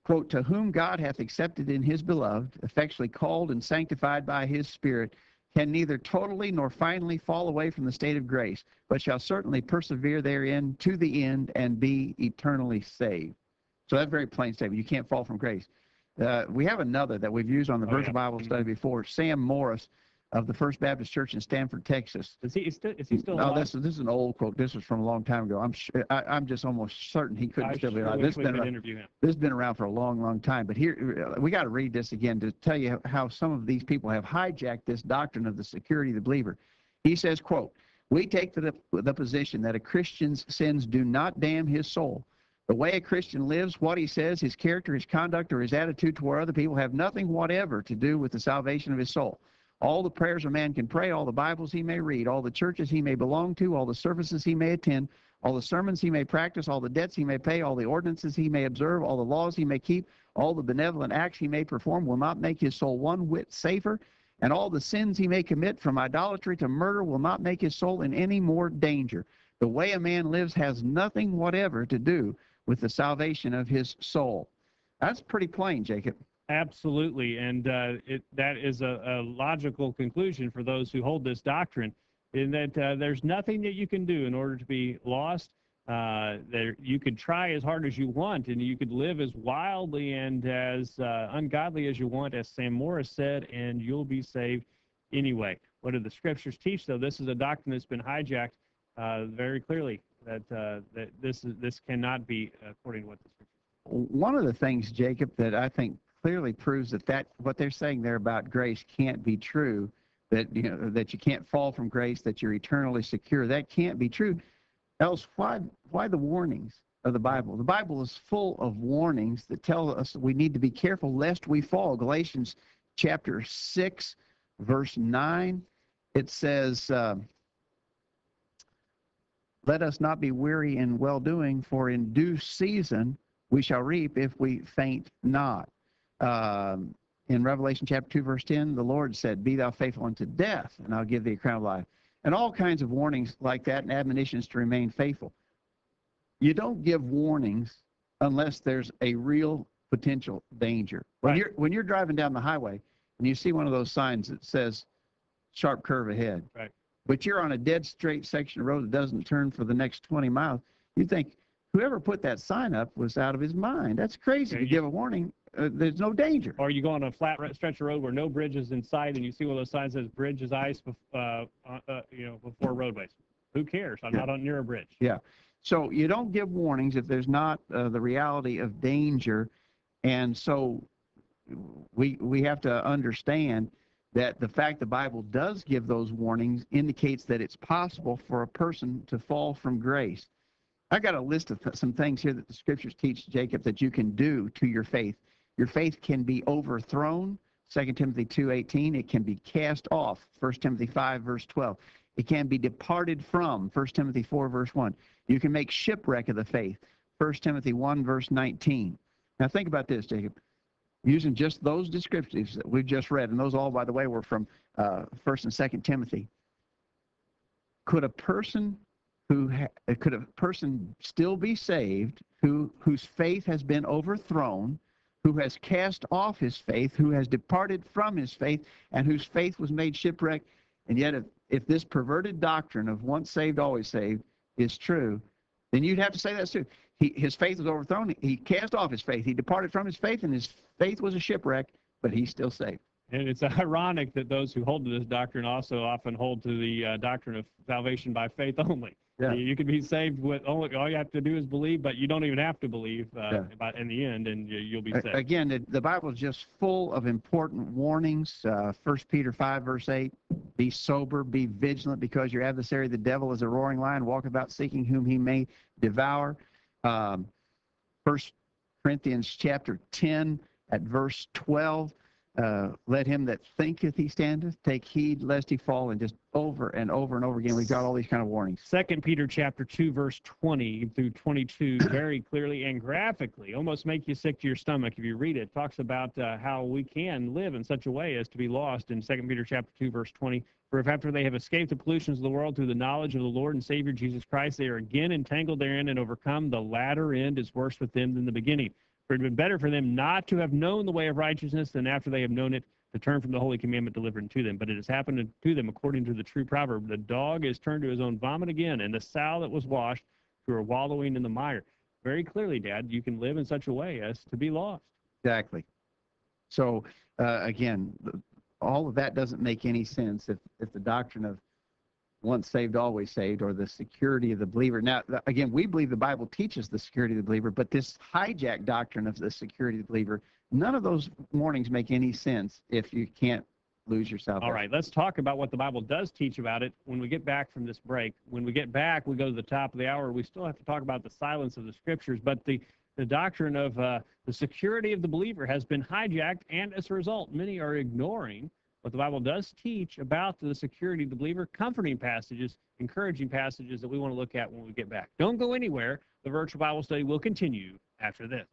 quote, to whom God hath accepted in his beloved, effectually called and sanctified by his Spirit, can neither totally nor finally fall away from the state of grace, but shall certainly persevere therein to the end and be eternally saved. So that's a very plain statement. You can't fall from grace. Uh, we have another that we've used on the Oh, Virtual yeah. Bible Study before. Sam Morris of the First Baptist Church in Stanford, Texas. Is he, is still, is he still No, alive? this, this is an old quote. This was from a long time ago. I'm sure, I, I'm just almost certain he couldn't I still be sure alive. wish This we been could around, interview him. this has been around for a long, long time. But here, we got to read this again to tell you how some of these people have hijacked this doctrine of the security of the believer. He says, quote, we take the, the position that a Christian's sins do not damn his soul. The way a Christian lives, what he says, his character, his conduct, or his attitude toward other people have nothing whatever to do with the salvation of his soul. All the prayers a man can pray, all the Bibles he may read, all the churches he may belong to, all the services he may attend, all the sermons he may practice, all the debts he may pay, all the ordinances he may observe, all the laws he may keep, all the benevolent acts he may perform will not make his soul one whit safer, and all the sins he may commit from idolatry to murder will not make his soul in any more danger. The way a man lives has nothing whatever to do with the salvation of his soul. That's pretty plain, Jacob. Absolutely, and uh, it, that is a, a logical conclusion for those who hold this doctrine, in that uh, there's nothing that you can do in order to be lost. Uh, there, you could try as hard as you want, and you could live as wildly and as uh, ungodly as you want, as Sam Morris said, and you'll be saved anyway. What do the scriptures teach, though? This is a doctrine that's been hijacked uh, very clearly, that uh, that this is this cannot be according to what the scriptures. One of the things, Jacob, that I think clearly proves that, that what they're saying there about grace can't be true, that you know that you can't fall from grace, that you're eternally secure, that can't be true. Else, why why the warnings of the Bible? The Bible is full of warnings that tell us we need to be careful lest we fall. Galatians chapter six, verse nine, it says, uh, let us not be weary in well-doing, for in due season we shall reap if we faint not. Um, in Revelation chapter two, verse ten, the Lord said, be thou faithful unto death, and I'll give thee a crown of life. And all kinds of warnings like that and admonitions to remain faithful. You don't give warnings unless there's a real potential danger. When Right. you're when you're driving down the highway and you see one of those signs that says sharp curve ahead, Right. but you're on a dead straight section of road that doesn't turn for the next twenty miles, you think whoever put that sign up was out of his mind. That's crazy Yeah, to you- give a warning. Uh, there's no danger. Or you go on a flat ro- stretch of road where no bridge is in sight, and you see one of those signs that says "Bridge is ice," bef- uh, uh, uh, you know, before roadways. Who cares? I'm Yeah. not on near a bridge. Yeah. So you don't give warnings if there's not uh, the reality of danger. And so we we have to understand that the fact the Bible does give those warnings indicates that it's possible for a person to fall from grace. I got a list of th- some things here that the scriptures teach, Jacob, that you can do to your faith. Your faith can be overthrown, Second Timothy two eighteen. It can be cast off, First Timothy five, verse twelve. It can be departed from, First Timothy four, verse one. You can make shipwreck of the faith, First Timothy one, verse nineteen. Now think about this, Jacob. Using just those descriptives that we've just read, and those all, by the way, were from uh, First and Second Timothy. Could a person who ha- could a person still be saved who whose faith has been overthrown, who has cast off his faith, who has departed from his faith, and whose faith was made shipwreck? And yet, if, if this perverted doctrine of once saved, always saved is true, then you'd have to say that's true. He, his faith was overthrown. He cast off his faith. He departed from his faith, and his faith was a shipwreck, but he's still saved. And it's ironic that those who hold to this doctrine also often hold to the uh, doctrine of salvation by faith only. Yeah. You can be saved with only all you have to do is believe, but you don't even have to believe uh, Yeah. about in the end, and you, you'll be A- saved. Again, the, the Bible is just full of important warnings. Uh, First Peter five, verse eight, be sober, be vigilant, because your adversary, the devil, is a roaring lion, walk about seeking whom he may devour. Um, First Corinthians chapter ten at verse twelve, uh, let him that thinketh he standeth take heed lest he fall, and just over and over and over again, we've got all these kind of warnings. Second Peter chapter two, verse twenty through twenty-two, very clearly and graphically, almost make you sick to your stomach if you read it. Talks about uh, how we can live in such a way as to be lost in Second Peter chapter two, verse twenty. For if after they have escaped the pollutions of the world through the knowledge of the Lord and Savior Jesus Christ, they are again entangled therein and overcome, the latter end is worse with them than the beginning. For it had been better for them not to have known the way of righteousness than after they have known it to turn from the holy commandment delivered to them. But it has happened to them according to the true proverb, the dog is turned to his own vomit again, and the sow that was washed to her wallowing in the mire. Very clearly, Dad, you can live in such a way as to be lost. Exactly. So, uh, again, the, all of that doesn't make any sense if, if the doctrine of once saved, always saved, or the security of the believer. Now, again, we believe the Bible teaches the security of the believer, but this hijack doctrine of the security of the believer, none of those warnings make any sense if you can't lose your salvation. All right, let's talk about what the Bible does teach about it when we get back from this break. When we get back, we go to the top of the hour. We still have to talk about the silence of the Scriptures, but the, the doctrine of uh, the security of the believer has been hijacked, and as a result, many are ignoring what the Bible does teach about the security of the believer, comforting passages, encouraging passages that we want to look at when we get back. Don't go anywhere. The virtual Bible study will continue after this.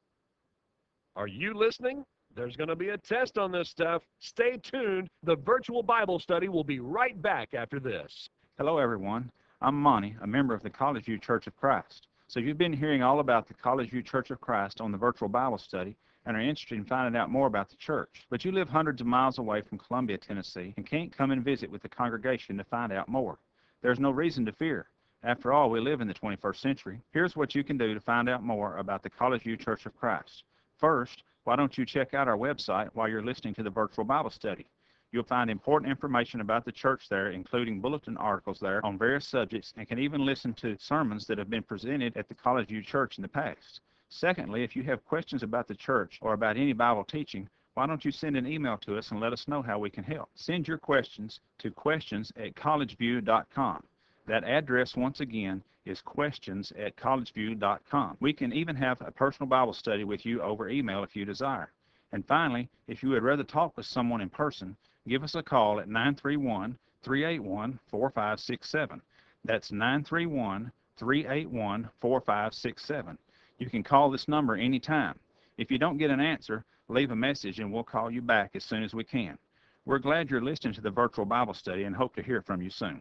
Are you listening? There's going to be a test on this stuff. Stay tuned. The virtual Bible study will be right back after this. Hello, everyone. I'm Monty, a member of the College View Church of Christ. So you've been hearing all about the College View Church of Christ on the virtual Bible study and are interested in finding out more about the church. But you live hundreds of miles away from Columbia, Tennessee, and can't come and visit with the congregation to find out more. There's no reason to fear. After all, we live in the twenty-first century. Here's what you can do to find out more about the College View Church of Christ. First, why don't you check out our website while you're listening to the virtual Bible study? You'll find important information about the church there, including bulletin articles there on various subjects, and can even listen to sermons that have been presented at the College View Church in the past. Secondly, if you have questions about the church or about any Bible teaching, why don't you send an email to us and let us know how we can help? Send your questions to questions at collegeview dot com. That address, once again, is questions at collegeview dot com. We can even have a personal Bible study with you over email if you desire. And finally, if you would rather talk with someone in person, give us a call at nine three one, three eight one, four five six seven. That's nine three one, three eight one, four five six seven. You can call this number anytime. If you don't get an answer, leave a message and we'll call you back as soon as we can. We're glad you're listening to the virtual Bible study and hope to hear from you soon.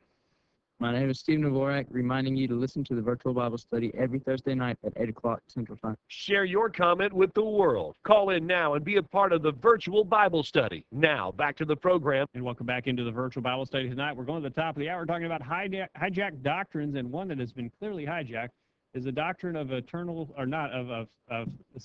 My name is Steve Navorak, reminding you to listen to the virtual Bible study every Thursday night at eight o'clock Central Time. Share your comment with the world. Call in now and be a part of the virtual Bible study. Now, back to the program. And welcome back into the virtual Bible study tonight. We're going to the top of the hour talking about hijack, hijacked doctrines, and one that has been clearly hijacked is the doctrine of eternal, or not, of, of, of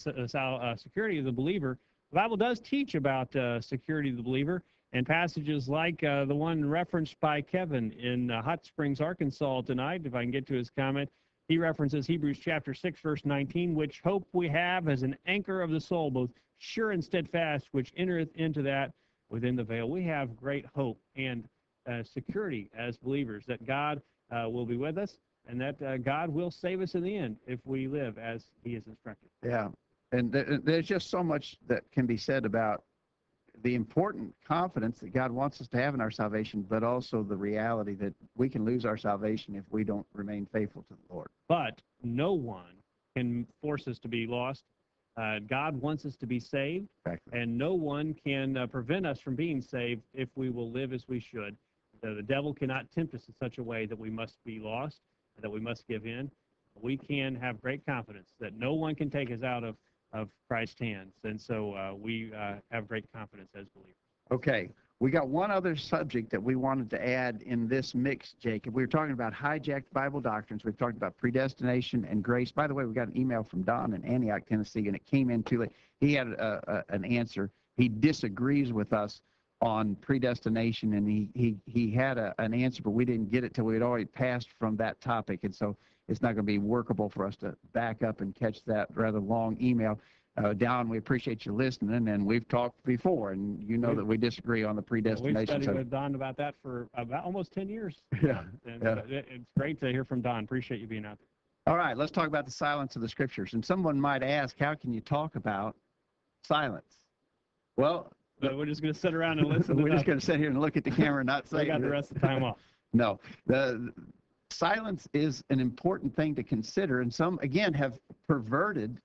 uh, security of the believer. The Bible does teach about uh, security of the believer, and passages like uh, the one referenced by Kevin in uh, Hot Springs, Arkansas tonight, if I can get to his comment. He references Hebrews chapter six, verse nineteen, which hope we have as an anchor of the soul, both sure and steadfast, which entereth into that within the veil. We have great hope and uh, security as believers that God uh, will be with us, and that uh, God will save us in the end if we live as he has instructed. Yeah, and th- there's just so much that can be said about the important confidence that God wants us to have in our salvation, but also the reality that we can lose our salvation if we don't remain faithful to the Lord. But no one can force us to be lost. Uh, God wants us to be saved, Exactly. and no one can uh, prevent us from being saved if we will live as we should. The, the devil cannot tempt us in such a way that we must be lost, that we must give in. We can have great confidence that no one can take us out of, of Christ's hands, and so uh, we uh, have great confidence as believers. Okay, we got one other subject that we wanted to add in this mix, Jacob. We were talking about hijacked Bible doctrines. We've talked about predestination and grace. By the way, we got an email from Don in Antioch, Tennessee, and it came in too late. He had a, a, an answer. He disagrees with us on predestination, and he he, he had a, an answer, but we didn't get it till we had already passed from that topic, and so it's not going to be workable for us to back up and catch that rather long email. Uh, Don, we appreciate you listening, and we've talked before, and you know that we disagree on the predestination. We've studied so- with Don about that for about almost ten years. Yeah, And yeah. uh, it- it's great to hear from Don. Appreciate you being out there. All right, let's talk about the silence of the Scriptures. And someone might ask, how can you talk about silence? Well, But we're just going to sit around and listen. we're to just going to sit here and look at the camera and not say I got the that- rest of the time off. No, the silence is an important thing to consider, and some again have perverted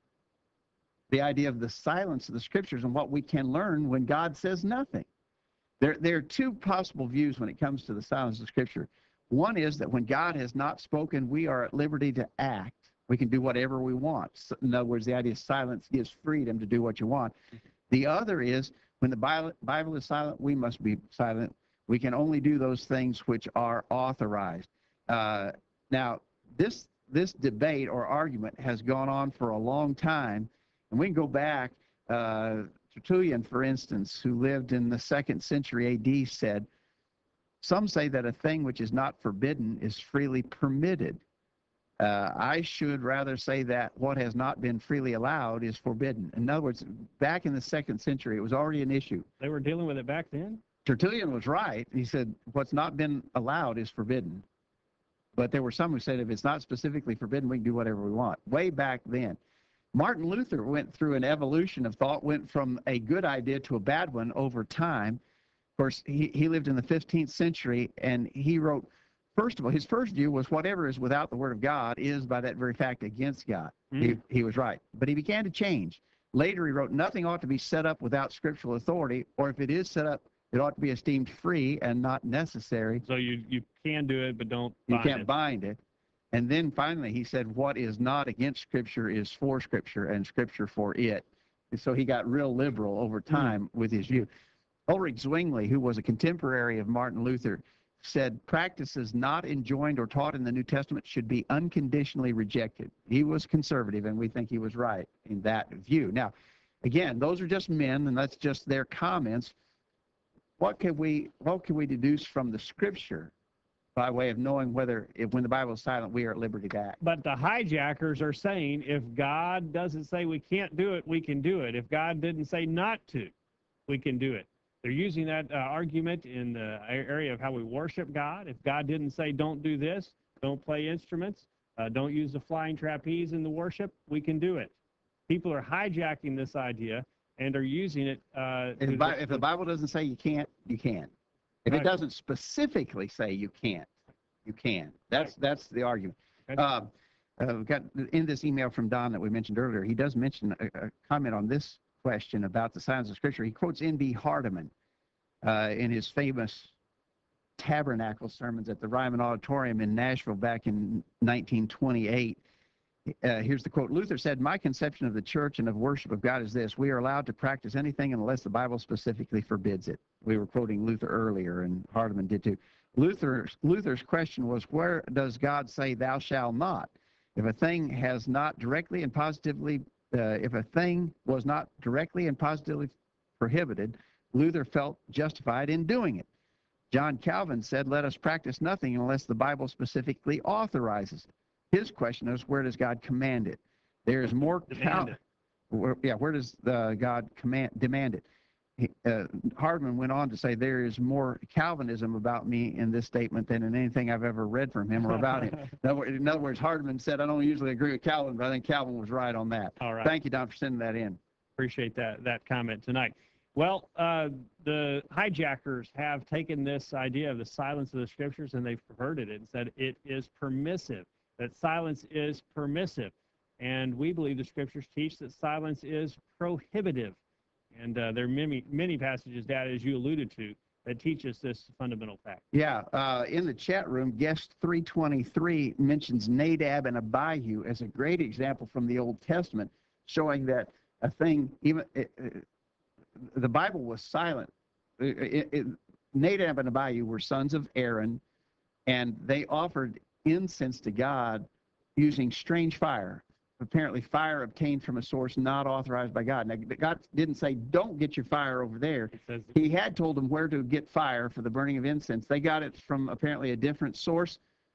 the idea of the silence of the Scriptures and what we can learn when God says nothing. There, there are two possible views when it comes to the silence of Scripture. One is that when God has not spoken, we are at liberty to act We can do whatever we want. So, in other words, the idea of silence gives freedom to do what you want. The other is when the Bible, Bible is silent, we must be silent. We can only do those things which are authorized. Uh, now, this this debate or argument has gone on for a long time, and we can go back. Uh, Tertullian, for instance, who lived in the second century A D, said, "Some say that a thing which is not forbidden is freely permitted. Uh, I should rather say that what has not been freely allowed is forbidden." In other words, back in the second century, it was already an issue. They were dealing with it back then? Tertullian was right. He said, what's not been allowed is forbidden. But there were some who said, if it's not specifically forbidden, we can do whatever we want. Way back then. Martin Luther went through an evolution of thought, went from a good idea to a bad one over time. Of course, he, he lived in the fifteenth century, and he wrote, first of all, his first view was whatever is without the Word of God is by that very fact against God. Mm. He, he was right. But he began to change. Later, he wrote, nothing ought to be set up without scriptural authority, or if it is set up, it ought to be esteemed free and not necessary. So you, you can do it, but don't You bind can't it. bind it. And then finally, he said, what is not against Scripture is for Scripture and Scripture for it. And so he got real liberal over time mm. with his view. Ulrich Zwingli, who was a contemporary of Martin Luther, said practices not enjoined or taught in the New Testament should be unconditionally rejected. He was conservative, and we think he was right in that view. Now, again, those are just men, and that's just their comments. What can we, what can we deduce from the Scripture by way of knowing whether, if, when the Bible is silent, we are at liberty to act? But the hijackers are saying if God doesn't say we can't do it, we can do it. If God didn't say not to, we can do it. They're using that uh, argument in the area of how we worship God. If God didn't say don't do this, don't play instruments, uh, don't use the flying trapeze in the worship, we can do it. People are hijacking this idea and are using it. Uh, if, to, if the Bible doesn't say you can't, you can. If right. it doesn't specifically say you can't, you can. That's right. that's the argument. Okay. Uh, uh, we got in this email from Don that we mentioned earlier. He does mention a, a comment on this question about the silence of Scripture. He quotes N B Hardeman uh, in his famous Tabernacle sermons at the Ryman Auditorium in Nashville back in nineteen twenty-eight. Uh, here's the quote. Luther said, "My conception of the church and of worship of God is this. We are allowed to practice anything unless the Bible specifically forbids it." We were quoting Luther earlier, and Hardeman did too. Luther's, Luther's question was, where does God say, thou shalt not? If a thing has not directly and positively, uh, if a thing was not directly and positively prohibited, Luther felt justified in doing it. John Calvin said, let us practice nothing unless the Bible specifically authorizes it. His question is, where does God command it? There is more... Demand it. Where, yeah, where does uh, God command demand it? He, uh, Hardman went on to say, there is more Calvinism about me in this statement than in anything I've ever read from him or about him. In other, words, in other words, Hardman said, I don't usually agree with Calvin, but I think Calvin was right on that. All right. Thank you, Don, for sending that in. Appreciate that, that comment tonight. Well, uh, the hijackers have taken this idea of the silence of the Scriptures and they've perverted it and said it is permissive, that silence is permissive. And we believe the Scriptures teach that silence is prohibitive. And uh, there are many, many passages, Dad, as you alluded to, that teach us this fundamental fact. Yeah, uh, in the chat room, guest three twenty-three mentions Nadab and Abihu as a great example from the Old Testament, showing that a thing, even it, it, the Bible was silent. It, it, Nadab and Abihu were sons of Aaron, and they offered incense to God using strange fire. Apparently fire obtained from a source not authorized by God. Now, God didn't say, don't get your fire over there. Says, he had told them where to get fire for the burning of incense. They got it from apparently a different source.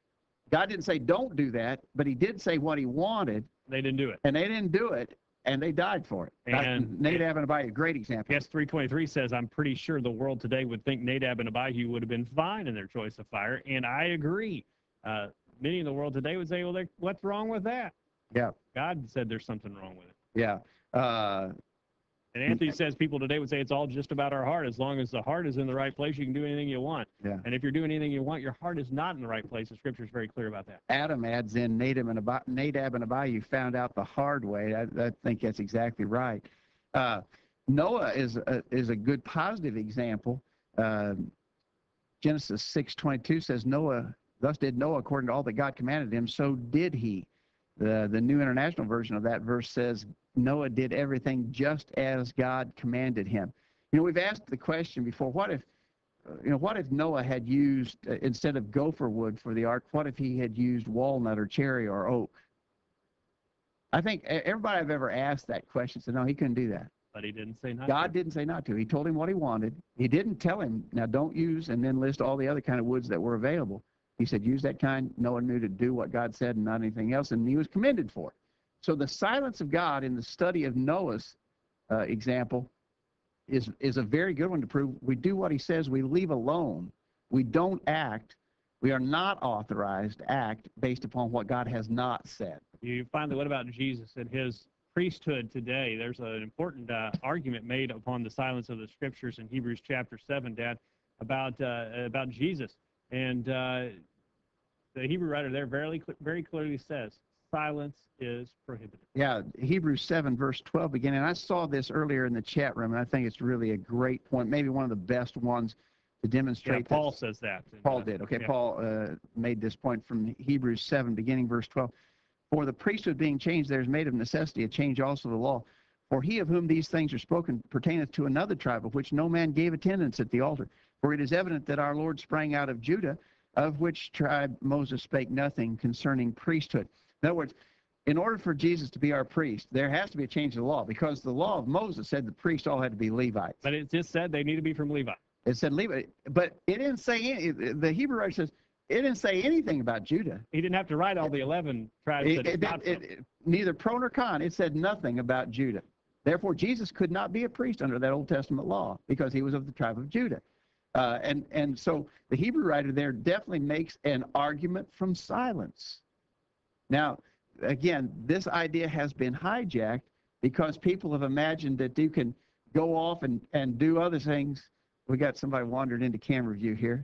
God didn't say, don't do that, but he did say what he wanted. They didn't do it. And they didn't do it, and they died for it. And Nadab and Abihu, a great example. Guest three twenty-three says, I'm pretty sure the world today would think Nadab and Abihu would have been fine in their choice of fire, and I agree. Uh, many in the world today would say, well, what's wrong with that? Yeah. God said there's something wrong with it. Yeah. Uh, and Anthony says people today would say it's all just about our heart. As long as the heart is in the right place, you can do anything you want. Yeah. And if you're doing anything you want, your heart is not in the right place. The Scripture is very clear about that. Adam adds in Nadab and Abihu, Nadab and Abihu found out the hard way. I, I think that's exactly right. Uh, Noah is a, is a good positive example. Uh, Genesis six twenty-two says, Noah, thus did Noah according to all that God commanded him, so did he. The, the New International Version of that verse says, Noah did everything just as God commanded him. You know, we've asked the question before, what if, uh, you know, what if Noah had used, uh, instead of gopher wood for the ark, what if he had used walnut or cherry or oak? I think everybody I've ever asked that question said, no, he couldn't do that. But he didn't say not God to. didn't say not to. He told him what he wanted. He didn't tell him, now don't use, and then list all the other kind of woods that were available. He said, use that kind. Noah knew to do what God said and not anything else, and he was commended for it. So the silence of God in the study of Noah's uh, example is, is a very good one to prove we do what he says. We leave alone. We don't act. We are not authorized to act based upon what God has not said. You finally, what about Jesus and his priesthood today? There's an important uh, argument made upon the silence of the scriptures in Hebrews chapter seven, Dad, about uh, about Jesus. And uh, the Hebrew writer there very, very clearly says, silence is prohibited. Yeah, Hebrews seven, verse twelve beginning. I saw this earlier in the chat room, and I think it's really a great point, maybe one of the best ones to demonstrate. Yeah, Paul this. says that. Paul did. Okay, yeah. Paul uh, made this point from Hebrews seven, beginning verse twelve. For the priesthood being changed, there is made of necessity a change also of the law. For he of whom these things are spoken pertaineth to another tribe, of which no man gave attendance at the altar. For it is evident that our Lord sprang out of Judah, of which tribe Moses spake nothing concerning priesthood. In other words, in order for Jesus to be our priest, there has to be a change of the law, because the law of Moses said the priests all had to be Levites. But it just said they need to be from Levi. It said Levi, but it didn't say any, the Hebrew writer says, it didn't say anything about Judah. He didn't have to write all the eleven tribes It, that it, it's not it, from. it, neither pro nor con. It said nothing about Judah. Therefore, Jesus could not be a priest under that Old Testament law because he was of the tribe of Judah. Uh, and, and so the Hebrew writer there definitely makes an argument from silence. Now, again, this idea has been hijacked because people have imagined that you can go off and, and do other things. We got somebody wandered into camera view here.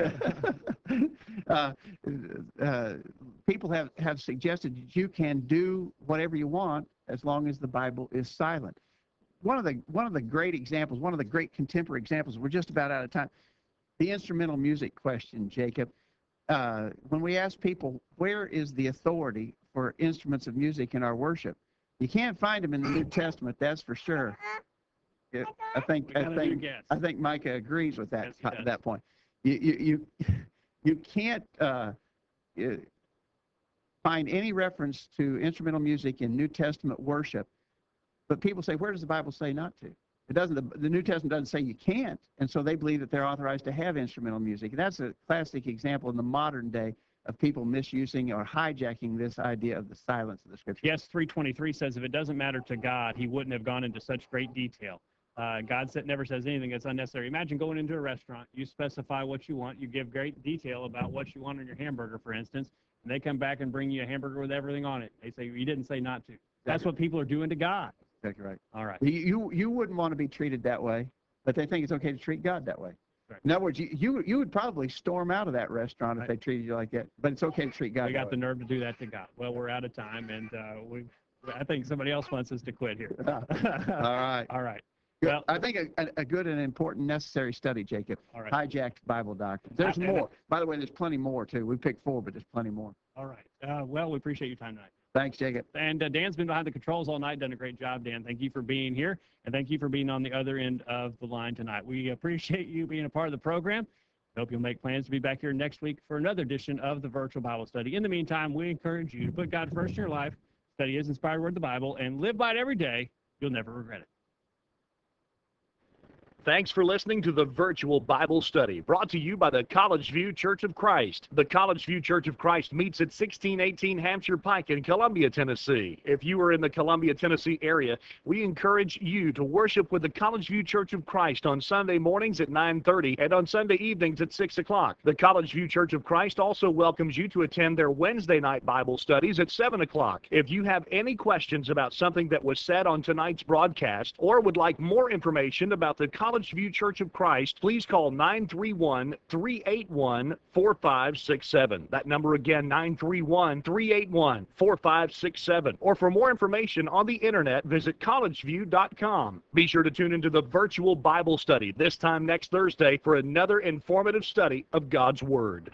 uh, uh, people have, have suggested that you can do whatever you want as long as the Bible is silent. One of the one of the great examples, one of the great contemporary examples, we're just about out of time, the instrumental music question, Jacob. Uh, when we ask people, where is the authority for instruments of music in our worship? You can't find them in the New Testament, that's for sure. Yeah, I think I think I think Micah agrees with that Yes, at that point. You you you, you can't uh, you find any reference to instrumental music in New Testament worship, but people say, where does the Bible say not to? It doesn't. The, the New Testament doesn't say you can't, and so they believe that they're authorized to have instrumental music. And that's a classic example in the modern day of people misusing or hijacking this idea of the silence of the Scripture. Yes, three twenty-three says if it doesn't matter to God, he wouldn't have gone into such great detail. Uh, God said, never says anything that's unnecessary. Imagine going into a restaurant, you specify what you want, you give great detail about what you want on your hamburger, for instance, and they come back and bring you a hamburger with everything on it. They say, you didn't say not to. That's what people are doing to God. Exactly right. All right. You, you you wouldn't want to be treated that way, but they think it's okay to treat God that way. Right. In other words, you, you you would probably storm out of that restaurant if Right. they treated you like that, but it's okay to treat God We that got way. the nerve to do that to God. Well, we're out of time, and uh, we. I think somebody else wants us to quit here. All right. All right. Good. Well, I think a, a, a good and important necessary study, Jacob. all right. Hijacked Bible doctrine. There's I- more. By the way, there's plenty more, too. We picked four, but there's plenty more. All right. Uh, well, we appreciate your time tonight. Thanks, Jacob. And uh, Dan's been behind the controls all night, done a great job, Dan. Thank you for being here, and thank you for being on the other end of the line tonight. We appreciate you being a part of the program. Hope you'll make plans to be back here next week for another edition of the Virtual Bible Study. In the meantime, we encourage you to put God first in your life, study His inspired word, the Bible, and live by it every day. You'll never regret it. Thanks for listening to the Virtual Bible Study, brought to you by the College View Church of Christ. The College View Church of Christ meets at sixteen eighteen Hampshire Pike in Columbia, Tennessee. If you are in the Columbia, Tennessee area, we encourage you to worship with the College View Church of Christ on Sunday mornings at nine thirty and on Sunday evenings at six o'clock. The College View Church of Christ also welcomes you to attend their Wednesday night Bible studies at seven o'clock. If you have any questions about something that was said on tonight's broadcast or would like more information about the College View Church of Christ, please call nine three one, three eight one, four five six seven. That number again, nine three one, three eight one, four five six seven. Or for more information on the internet, visit college view dot com. Be sure to tune into the Virtual Bible Study this time next Thursday for another informative study of God's Word.